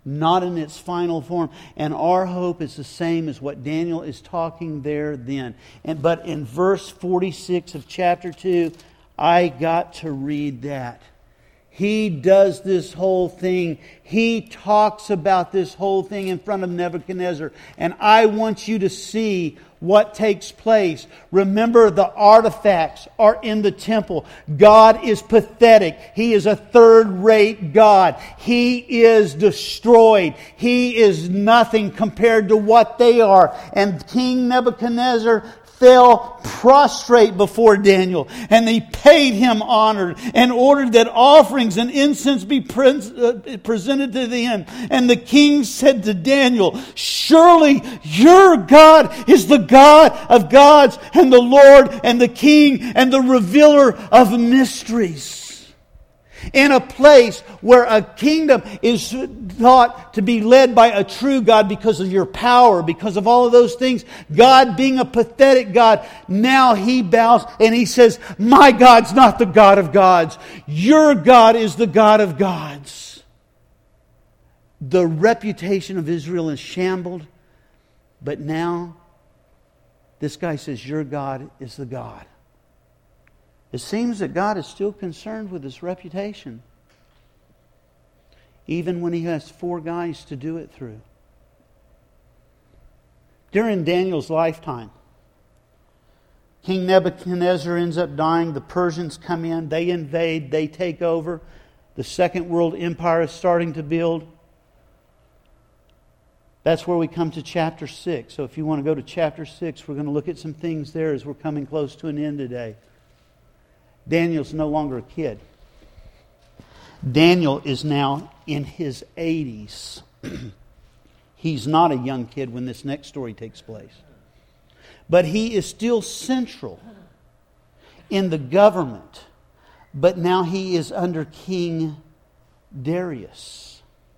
not in its final form. And our hope is the same as what Daniel is talking there then. And but in verse forty-six of chapter two, I got to read that. He does this whole thing. He talks about this whole thing in front of Nebuchadnezzar. And I want you to see what takes place. Remember, the artifacts are in the temple. God is pathetic. He is a third-rate God. He is destroyed. He is nothing compared to what they are. And King Nebuchadnezzar fell prostrate before Daniel, and they paid him honor and ordered that offerings and incense be pre- presented to them. And the king said to Daniel, "Surely your God is the God of gods and the Lord and the King and the revealer of mysteries." In a place where a kingdom is thought to be led by a true God because of your power, because of all of those things, God being a pathetic God, now He bows and He says, "My God's not the God of gods. Your God is the God of gods." The reputation of Israel is shambled, but now this guy says, "Your God is the God." It seems that God is still concerned with His reputation, even when He has four guys to do it through. During Daniel's lifetime, King Nebuchadnezzar ends up dying. The Persians come in, they invade, they take over. The Second World Empire is starting to build. That's where we come to chapter six. So if you want to go to chapter six, we're going to look at some things there as we're coming close to an end today. Daniel's no longer a kid. Daniel is now in his eighties. He's not a young kid when this next story takes place. But he is still central in the government. But now he is under King Darius.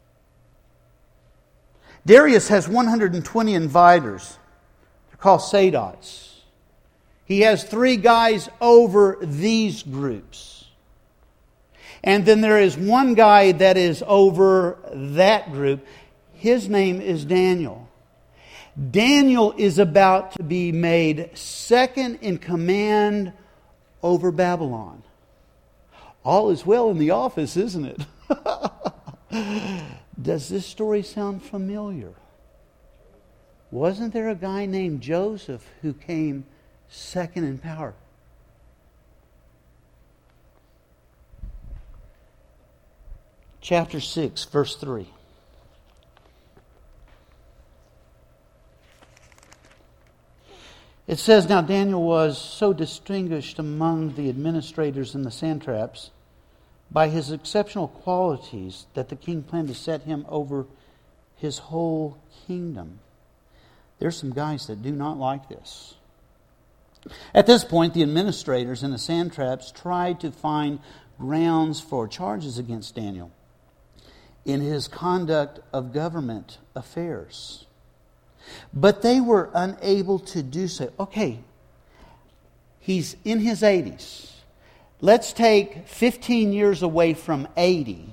Darius has one hundred twenty inviters. They're called Sadots. He has three guys over these groups. And then there is one guy that is over that group. His name is Daniel. Daniel is about to be made second in command over Babylon. All is well in the office, isn't it? Does this story sound familiar? Wasn't there a guy named Joseph who came second in power? Chapter six, verse three. It says, "Now Daniel was so distinguished among the administrators and the satraps by his exceptional qualities that the king planned to set him over his whole kingdom." There's some guys that do not like this. At this point, the administrators and the satraps tried to find grounds for charges against Daniel in his conduct of government affairs. But they were unable to do so. Okay, he's in his eighties. Let's take fifteen years away from eighty,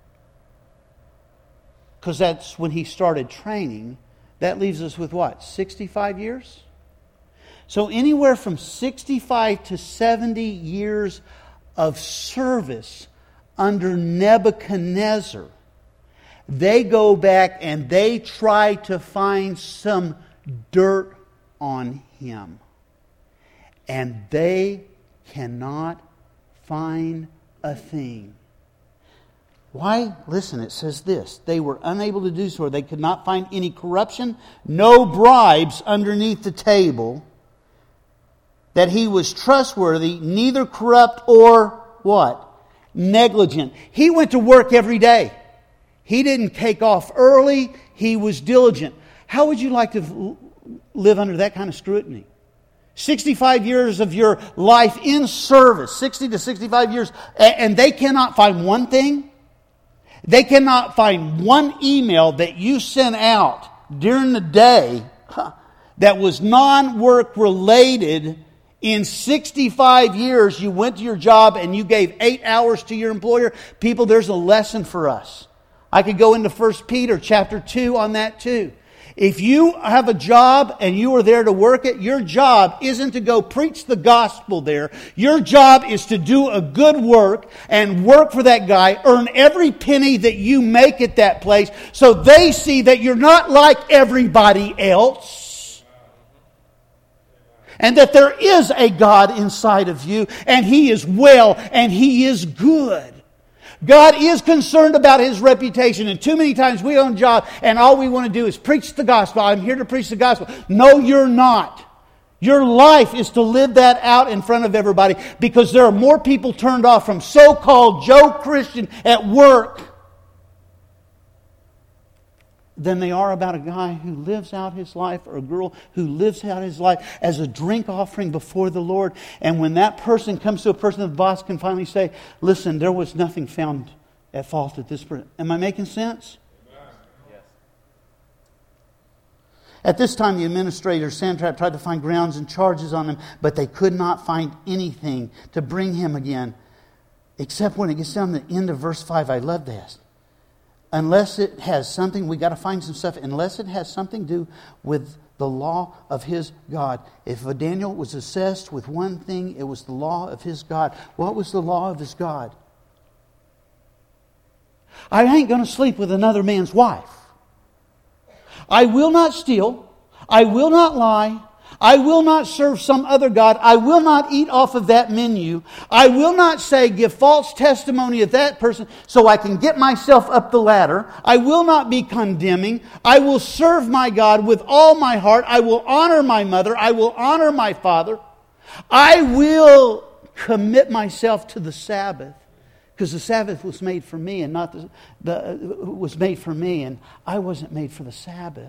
because that's when he started training. That leaves us with what? sixty-five years? So anywhere from sixty-five to seventy years of service under Nebuchadnezzar, they go back and they try to find some dirt on him. And they cannot find a thing. Why? Listen, it says this. They were unable to do so. They could not find any corruption, no bribes underneath the table, that he was trustworthy, neither corrupt or what? Negligent. He went to work every day. He didn't take off early. He was diligent. How would you like to live under that kind of scrutiny? sixty-five years of your life in service, sixty to sixty-five years, and they cannot find one thing? They cannot find one email that you sent out during the day that was non-work related. In sixty-five years, you went to your job and you gave eight hours to your employer. People, there's a lesson for us. I could go into First Peter chapter two on that too. If you have a job and you are there to work it, your job isn't to go preach the gospel there. Your job is to do a good work and work for that guy, earn every penny that you make at that place so they see that you're not like everybody else. And that there is a God inside of you and He is well and He is good. God is concerned about His reputation, and too many times we own a job and all we want to do is preach the gospel. I'm here to preach the gospel. No, you're not. Your life is to live that out in front of everybody, because there are more people turned off from so-called Joe Christian at work than they are about a guy who lives out his life, or a girl who lives out his life as a drink offering before the Lord. And when that person comes to a person, the boss can finally say, listen, there was nothing found at fault at this person. Am I making sense? Yes. At this time, the administrator, Santrap, tried to find grounds and charges on him, but they could not find anything to bring him again. Except when it gets down to the end of verse five. I love this. Unless it has something, we got to find some stuff, unless it has something to do with the law of his God. If Daniel was assessed with one thing, it was the law of his God. What was the law of his God? I ain't going to sleep with another man's wife. I will not steal. I will not lie. I will not serve some other god. I will not eat off of that menu. I will not say, give false testimony of that person so I can get myself up the ladder. I will not be condemning. I will serve my God with all my heart. I will honor my mother. I will honor my father. I will commit myself to the Sabbath, because the Sabbath was made for me and not the, the was made for me, and I wasn't made for the Sabbath.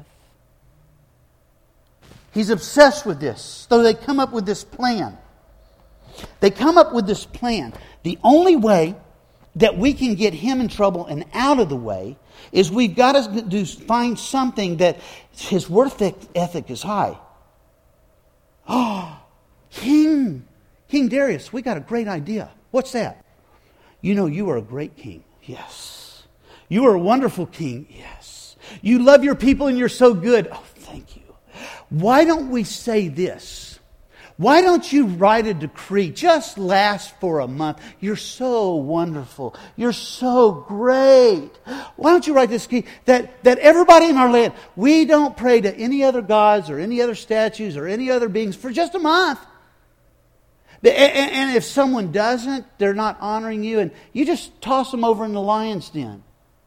He's obsessed with this. So they come up with this plan. They come up with this plan. The only way that we can get him in trouble and out of the way is we've got to do, find something that his work ethic is high. Oh, King, King Darius, we got a great idea. What's that? You know, you are a great king. Yes. You are a wonderful king. Yes. You love your people and you're so good. Oh, thank you. Why don't we say this? Why don't you write a decree? Just last for a month. You're so wonderful. You're so great. Why don't you write this decree that, that everybody in our land, we don't pray to any other gods or any other statues or any other beings for just a month. And if someone doesn't, they're not honoring you, and you just toss them over in the lion's den.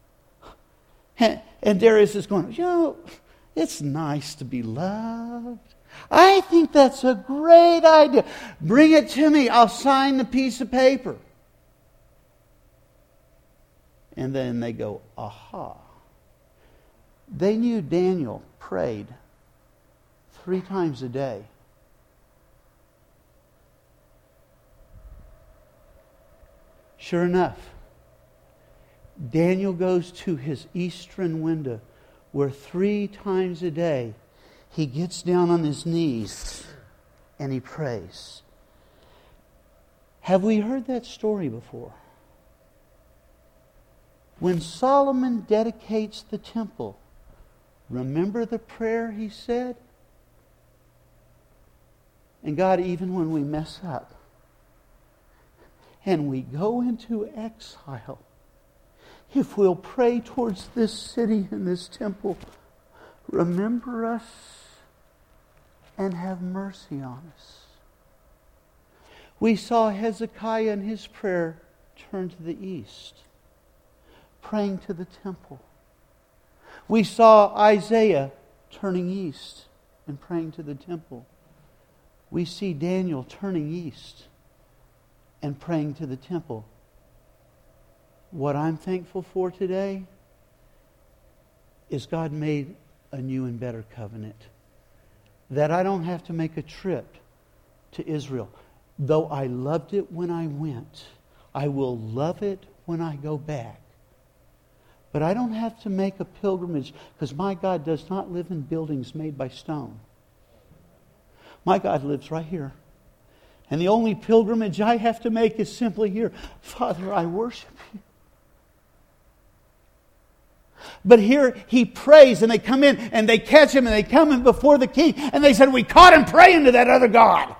And Darius is going, you know, it's nice to be loved. I think that's a great idea. Bring it to me. I'll sign the piece of paper. And then they go, aha. They knew Daniel prayed three times a day. Sure enough, Daniel goes to his eastern window, where three times a day he gets down on his knees and he prays. Have we heard that story before? When Solomon dedicates the temple, remember the prayer he said? And God, even when we mess up and we go into exile, if we'll pray towards this city and this temple, remember us and have mercy on us. We saw Hezekiah in his prayer turn to the east, praying to the temple. We saw Isaiah turning east and praying to the temple. We see Daniel turning east and praying to the temple. What I'm thankful for today is God made a new and better covenant. That I don't have to make a trip to Israel. Though I loved it when I went, I will love it when I go back. But I don't have to make a pilgrimage, because my God does not live in buildings made by stone. My God lives right here. And the only pilgrimage I have to make is simply here. Father, I worship you. But here he prays, and they come in, and they catch him, and they come in before the king, and they said, we caught him praying to that other god.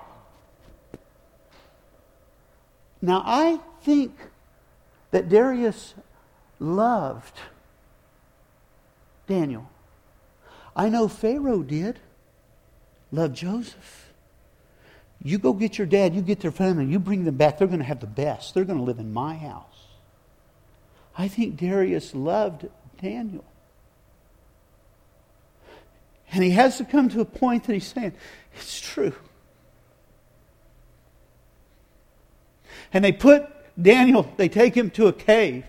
Now, I think that Darius loved Daniel. I know Pharaoh did. Loved Joseph. You go get your dad, you get their family, you bring them back. They're going to have the best. They're going to live in my house. I think Darius loved Daniel. And he has to come to a point that he's saying, it's true. And they put Daniel, they take him to a cave.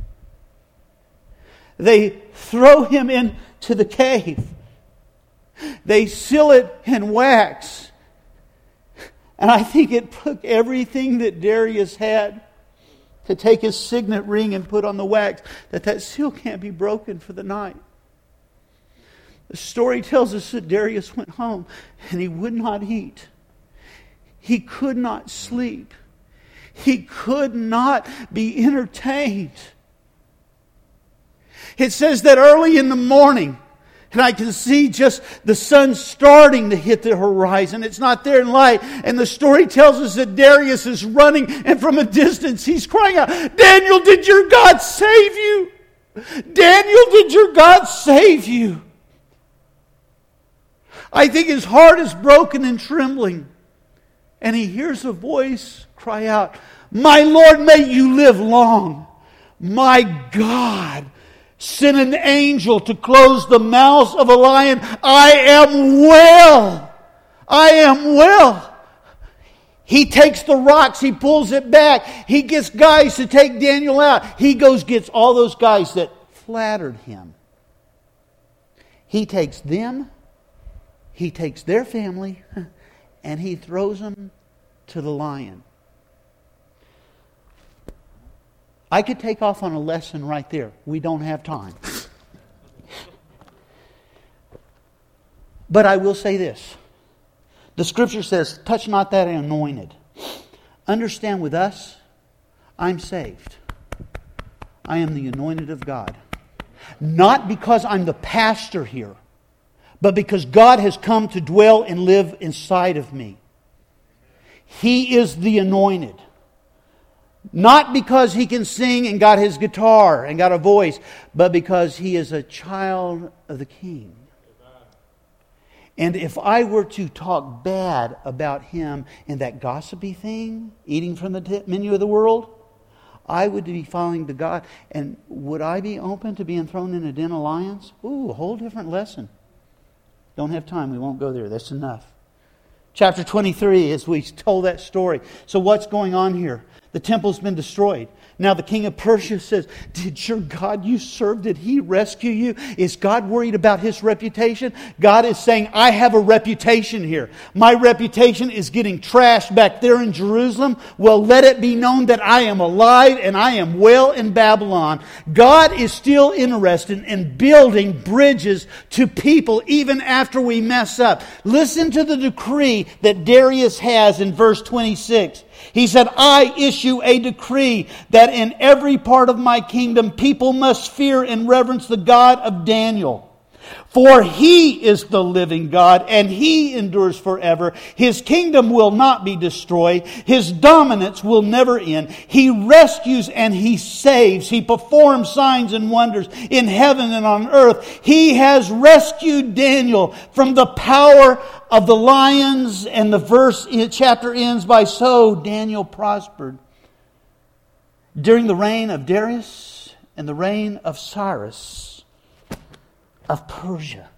They throw him into the cave. They seal it in wax. And I think it took everything that Darius had to take his signet ring and put on the wax, that that seal can't be broken for the night. The story tells us that Darius went home and he would not eat. He could not sleep. He could not be entertained. It says that early in the morning, and I can see just the sun starting to hit the horizon. It's not there in light. And the story tells us that Darius is running, and from a distance he's crying out, Daniel, did your God save you? Daniel, did your God save you? I think his heart is broken and trembling. And he hears a voice cry out, my Lord, may you live long. My God sent an angel to close the mouths of a lion. I am well. I am well. He takes the rocks. He pulls it back. He gets guys to take Daniel out. He goes gets all those guys that flattered him. He takes them. He takes their family. And he throws them to the lion. I could take off on a lesson right there. We don't have time. But I will say this. The Scripture says, touch not that anointed. Understand with us, I'm saved. I am the anointed of God. Not because I'm the pastor here, but because God has come to dwell and live inside of me. He is the anointed. Not because he can sing and got his guitar and got a voice, but because he is a child of the King. And if I were to talk bad about him in that gossipy thing, eating from the t- menu of the world, I would be following to God. And would I be open to being thrown in a den of lions? Ooh, a whole different lesson. Don't have time. We won't go there. That's enough. Chapter twenty-three, as we told that story. So what's going on here? The temple's been destroyed. Now the king of Persia says, did your God you serve, did he rescue you? Is God worried about his reputation? God is saying, I have a reputation here. My reputation is getting trashed back there in Jerusalem. Well, let it be known that I am alive and I am well in Babylon. God is still interested in building bridges to people even after we mess up. Listen to the decree that Darius has in verse twenty-six. He said, I issue a decree that in every part of my kingdom people must fear and reverence the God of Daniel. For he is the living God, and he endures forever. His kingdom will not be destroyed. His dominance will never end. He rescues and he saves. He performs signs and wonders in heaven and on earth. He has rescued Daniel from the power of the lions. And the verse, chapter ends by, so Daniel prospered during the reign of Darius and the reign of Cyrus of Persia.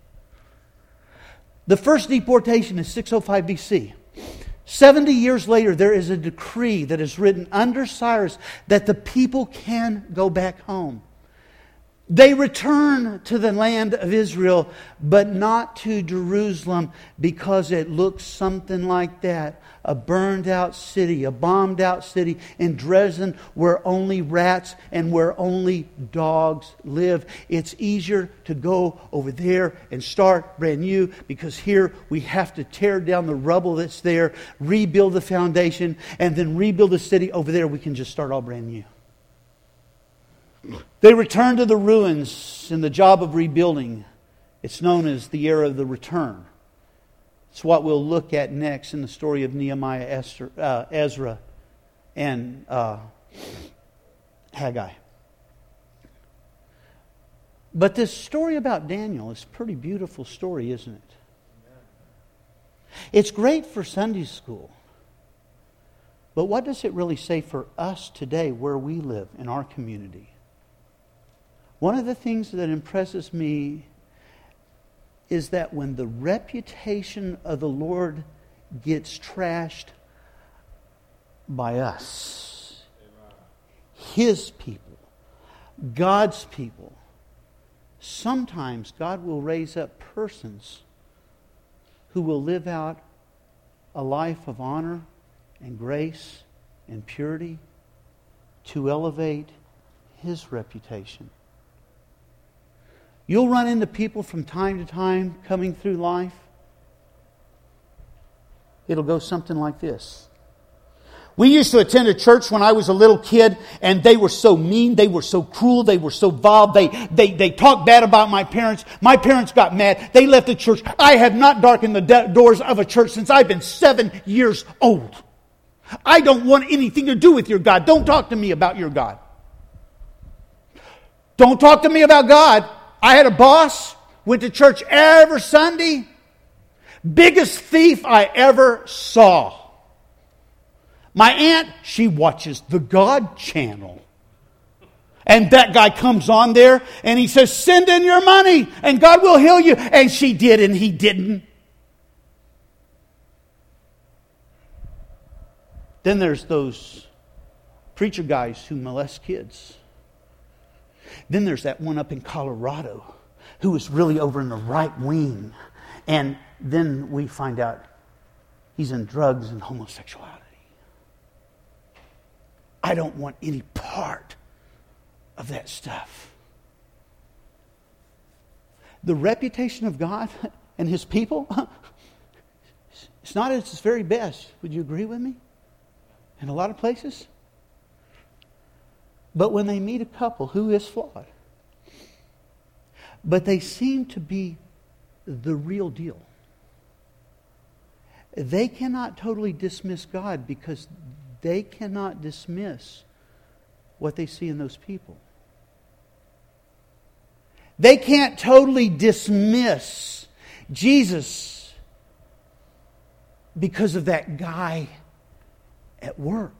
The first deportation is six oh five B C. seventy years later, there is a decree that is written under Cyrus that the people can go back home. They return to the land of Israel, but not to Jerusalem, because it looks something like that. A burned out city, a bombed out city in Dresden where only rats and where only dogs live. It's easier to go over there and start brand new, because here we have to tear down the rubble that's there, rebuild the foundation, and then rebuild the city. Over there we can just start all brand new. They returned to the ruins in the job of rebuilding. It's known as the era of the return. It's what we'll look at next in the story of Nehemiah, Esther, uh, Ezra, and uh, Haggai. But this story about Daniel is a pretty beautiful story, isn't it? It's great for Sunday school. But what does it really say for us today where we live in our community? One of the things that impresses me is that when the reputation of the Lord gets trashed by us, His people, God's people, sometimes God will raise up persons who will live out a life of honor and grace and purity to elevate His reputation. You'll run into people from time to time coming through life. It'll go something like this. We used to attend a church when I was a little kid, and they were so mean, they were so cruel, they were so vile, they, they, they talked bad about my parents. My parents got mad. They left the church. I have not darkened the de- doors of a church since I've been seven years old. I don't want anything to do with your God. Don't talk to me about your God. Don't talk to me about God. I had a boss, went to church every Sunday. Biggest thief I ever saw. My aunt, she watches the God channel. And that guy comes on there and he says, send in your money and God will heal you. And she did and he didn't. Then there's those preacher guys who molest kids. Then there's that one up in Colorado who is really over in the right wing. And then we find out he's in drugs and homosexuality. I don't want any part of that stuff. The reputation of God and His people, it's not at its very best. Would you agree with me? In a lot of places. But when they meet a couple who is flawed, but they seem to be the real deal, they cannot totally dismiss God because they cannot dismiss what they see in those people. They can't totally dismiss Jesus because of that guy at work.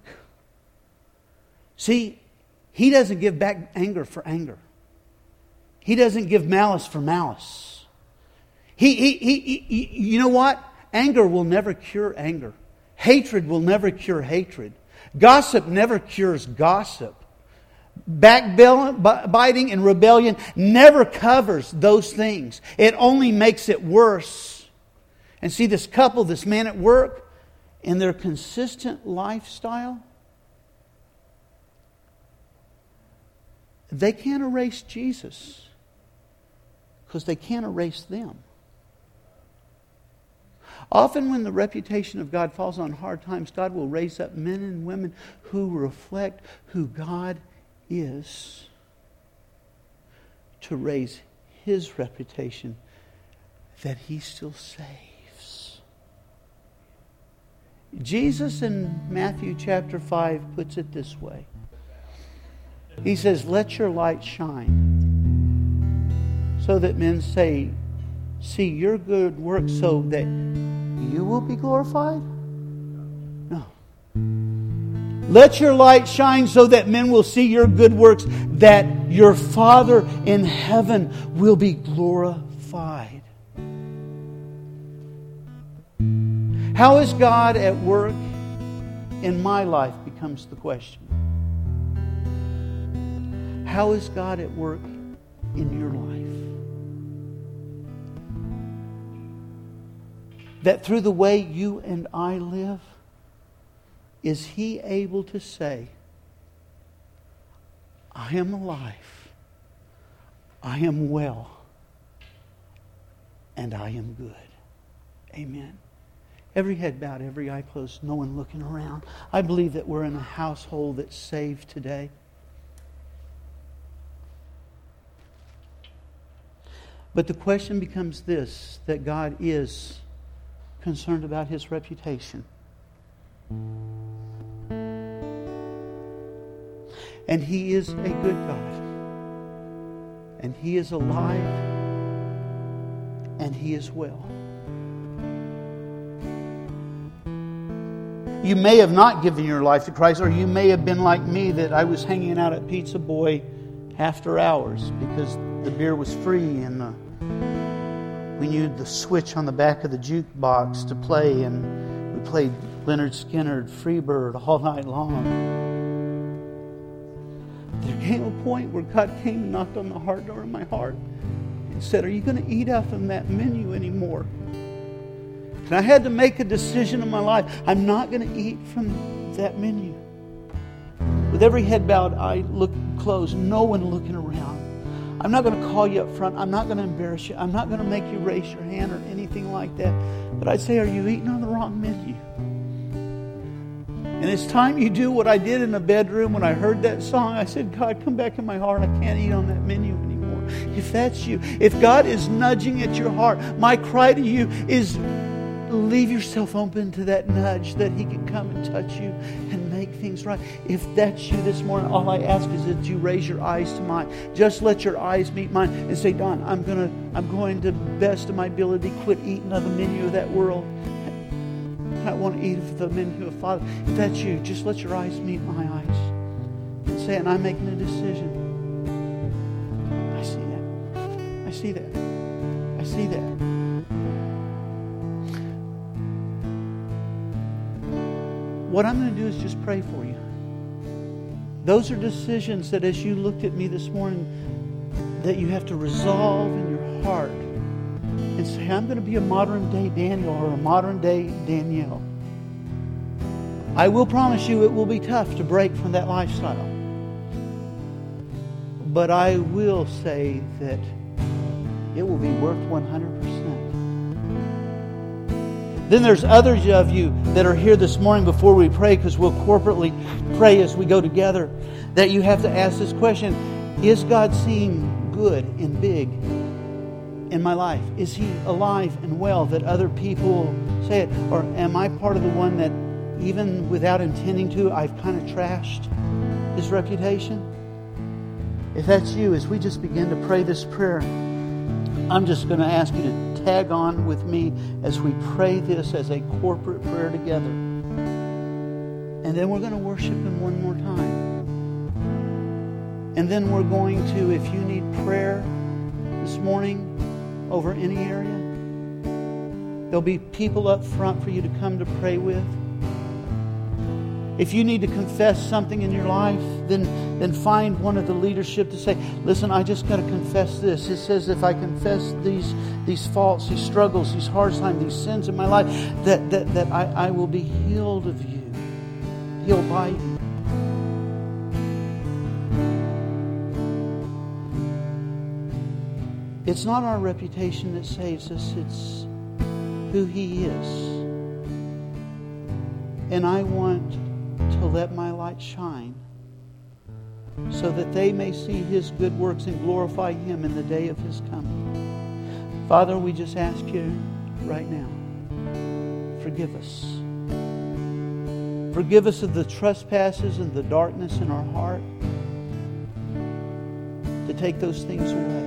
See, He doesn't give back anger for anger. He doesn't give malice for malice. He, he, he, he, you know what? Anger will never cure anger. Hatred will never cure hatred. Gossip never cures gossip. Backbiting and rebellion never covers those things. It only makes it worse. And see, this couple, this man at work, in their consistent lifestyle, they can't erase Jesus because they can't erase them. Often when the reputation of God falls on hard times, God will raise up men and women who reflect who God is to raise His reputation that He still saves. Jesus in Matthew chapter five puts it this way. He says, let your light shine so that men say, see your good works so that you will be glorified? No. Let your light shine so that men will see your good works, that your Father in heaven will be glorified. How is God at work in my life becomes the question. How is God at work in your life? That through the way you and I live, is He able to say, I am alive, I am well, and I am good. Amen. Every head bowed, every eye closed, no one looking around. I believe that we're in a household that's saved today. But the question becomes this, that God is concerned about His reputation. And He is a good God. And He is alive. And He is well. You may have not given your life to Christ, or you may have been like me, that I was hanging out at Pizza Boy after hours because the beer was free and the, we knew the switch on the back of the jukebox to play, and we played Leonard Skinner, Freebird all night long. There came a point where God came and knocked on the heart door of my heart and said, "Are you going to eat off of that menu anymore?" And I had to make a decision in my life. I'm not going to eat from that menu. With every head bowed, eye look closed, no one looking around. I'm not going to call you up front. I'm not going to embarrass you. I'm not going to make you raise your hand or anything like that. But I'd say, are you eating on the wrong menu? And it's time you do what I did in the bedroom when I heard that song. I said, God, come back in my heart. I can't eat on that menu anymore. If that's you, if God is nudging at your heart, my cry to you is leave yourself open to that nudge that He can come and touch you and make things right. If that's you this morning, all I ask is that you raise your eyes to mine. Just let your eyes meet mine and say, Don, I'm gonna, I'm going to best of my ability quit eating on the menu of that world. I want to eat of the menu of Father. If that's you, just let your eyes meet my eyes and say, and I'm making a decision. I see that. I see that. I see that. What I'm going to do is just pray for you. Those are decisions that as you looked at me this morning, that you have to resolve in your heart and say, I'm going to be a modern day Daniel or a modern day Danielle. I will promise you it will be tough to break from that lifestyle. But I will say that it will be worth one hundred percent. Then there's others of you that are here this morning before we pray, because we'll corporately pray as we go together, that you have to ask this question: is God seem good and big in my life? Is He alive and well that other people say it? Or am I part of the one that, even without intending to, I've kind of trashed His reputation? If that's you, as we just begin to pray this prayer, I'm just going to ask you to tag on with me as we pray this as a corporate prayer together. And then we're going to worship Him one more time. And then we're going to, if you need prayer this morning over any area, there'll be people up front for you to come to pray with. If you need to confess something in your life, then, then find one of the leadership to say, listen, I just got to confess this. It says if I confess these, these faults, these struggles, these hard times, these sins in my life, that, that, that I, I will be healed of you, healed by you. It's not our reputation that saves us, it's who He is. And I want to let my light shine so that they may see His good works and glorify Him in the day of His coming. Father, we just ask you right now, forgive us. Forgive us of the trespasses and the darkness in our heart, to take those things away.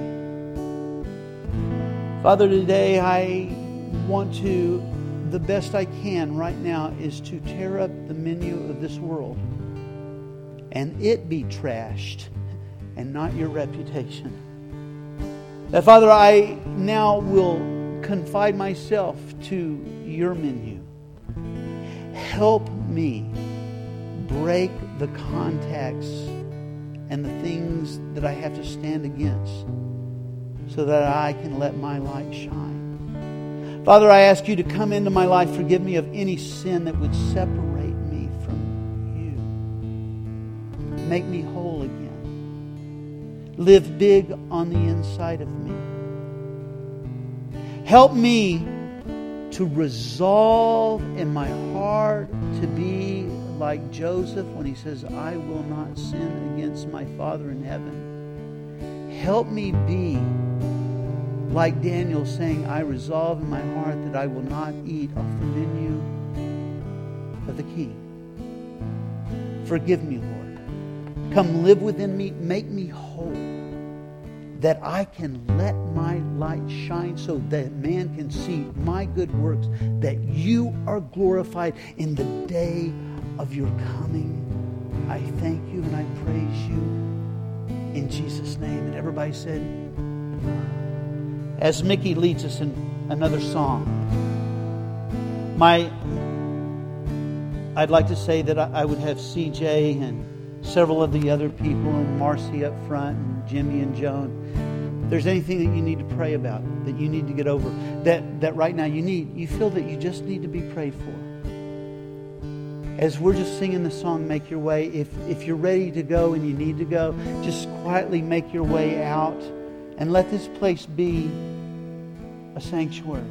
Father, today I want to, the best I can right now, is to tear up the menu of this world and it be trashed and not your reputation. That, Father, I now will confide myself to your menu. Help me break the contacts and the things that I have to stand against so that I can let my light shine. Father, I ask you to come into my life. Forgive me of any sin that would separate me from you. Make me whole again. Live big on the inside of me. Help me to resolve in my heart to be like Joseph when he says, I will not sin against my Father in heaven. Help me be like Daniel, saying, I resolve in my heart that I will not eat off the menu of the king. Forgive me, Lord. Come live within me. Make me whole, that I can let my light shine so that man can see my good works, that you are glorified in the day of your coming. I thank you and I praise you in Jesus' name. And everybody said, as Mickey leads us in another song, my I'd like to say that I would have C J and several of the other people and Marcy up front and Jimmy and Joan. If there's anything that you need to pray about, that you need to get over, that, that right now you need, you feel that you just need to be prayed for. As we're just singing the song, Make Your Way, if, if you're ready to go and you need to go, just quietly make your way out and let this place be a sanctuary.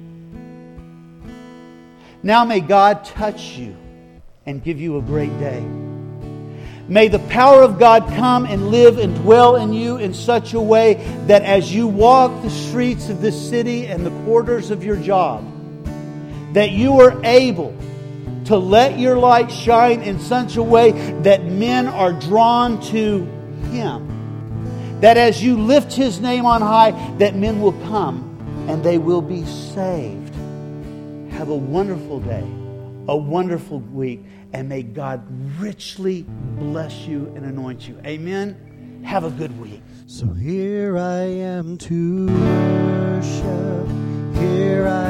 Now may God touch you and give you a great day. May the power of God come and live and dwell in you in such a way that as you walk the streets of this city and the quarters of your job, that you are able to let your light shine in such a way that men are drawn to Him. That as you lift His name on high, that men will come and they will be saved. Have a wonderful day, a wonderful week, and may God richly bless you and anoint you. Amen. Have a good week. So here I am to worship. Here I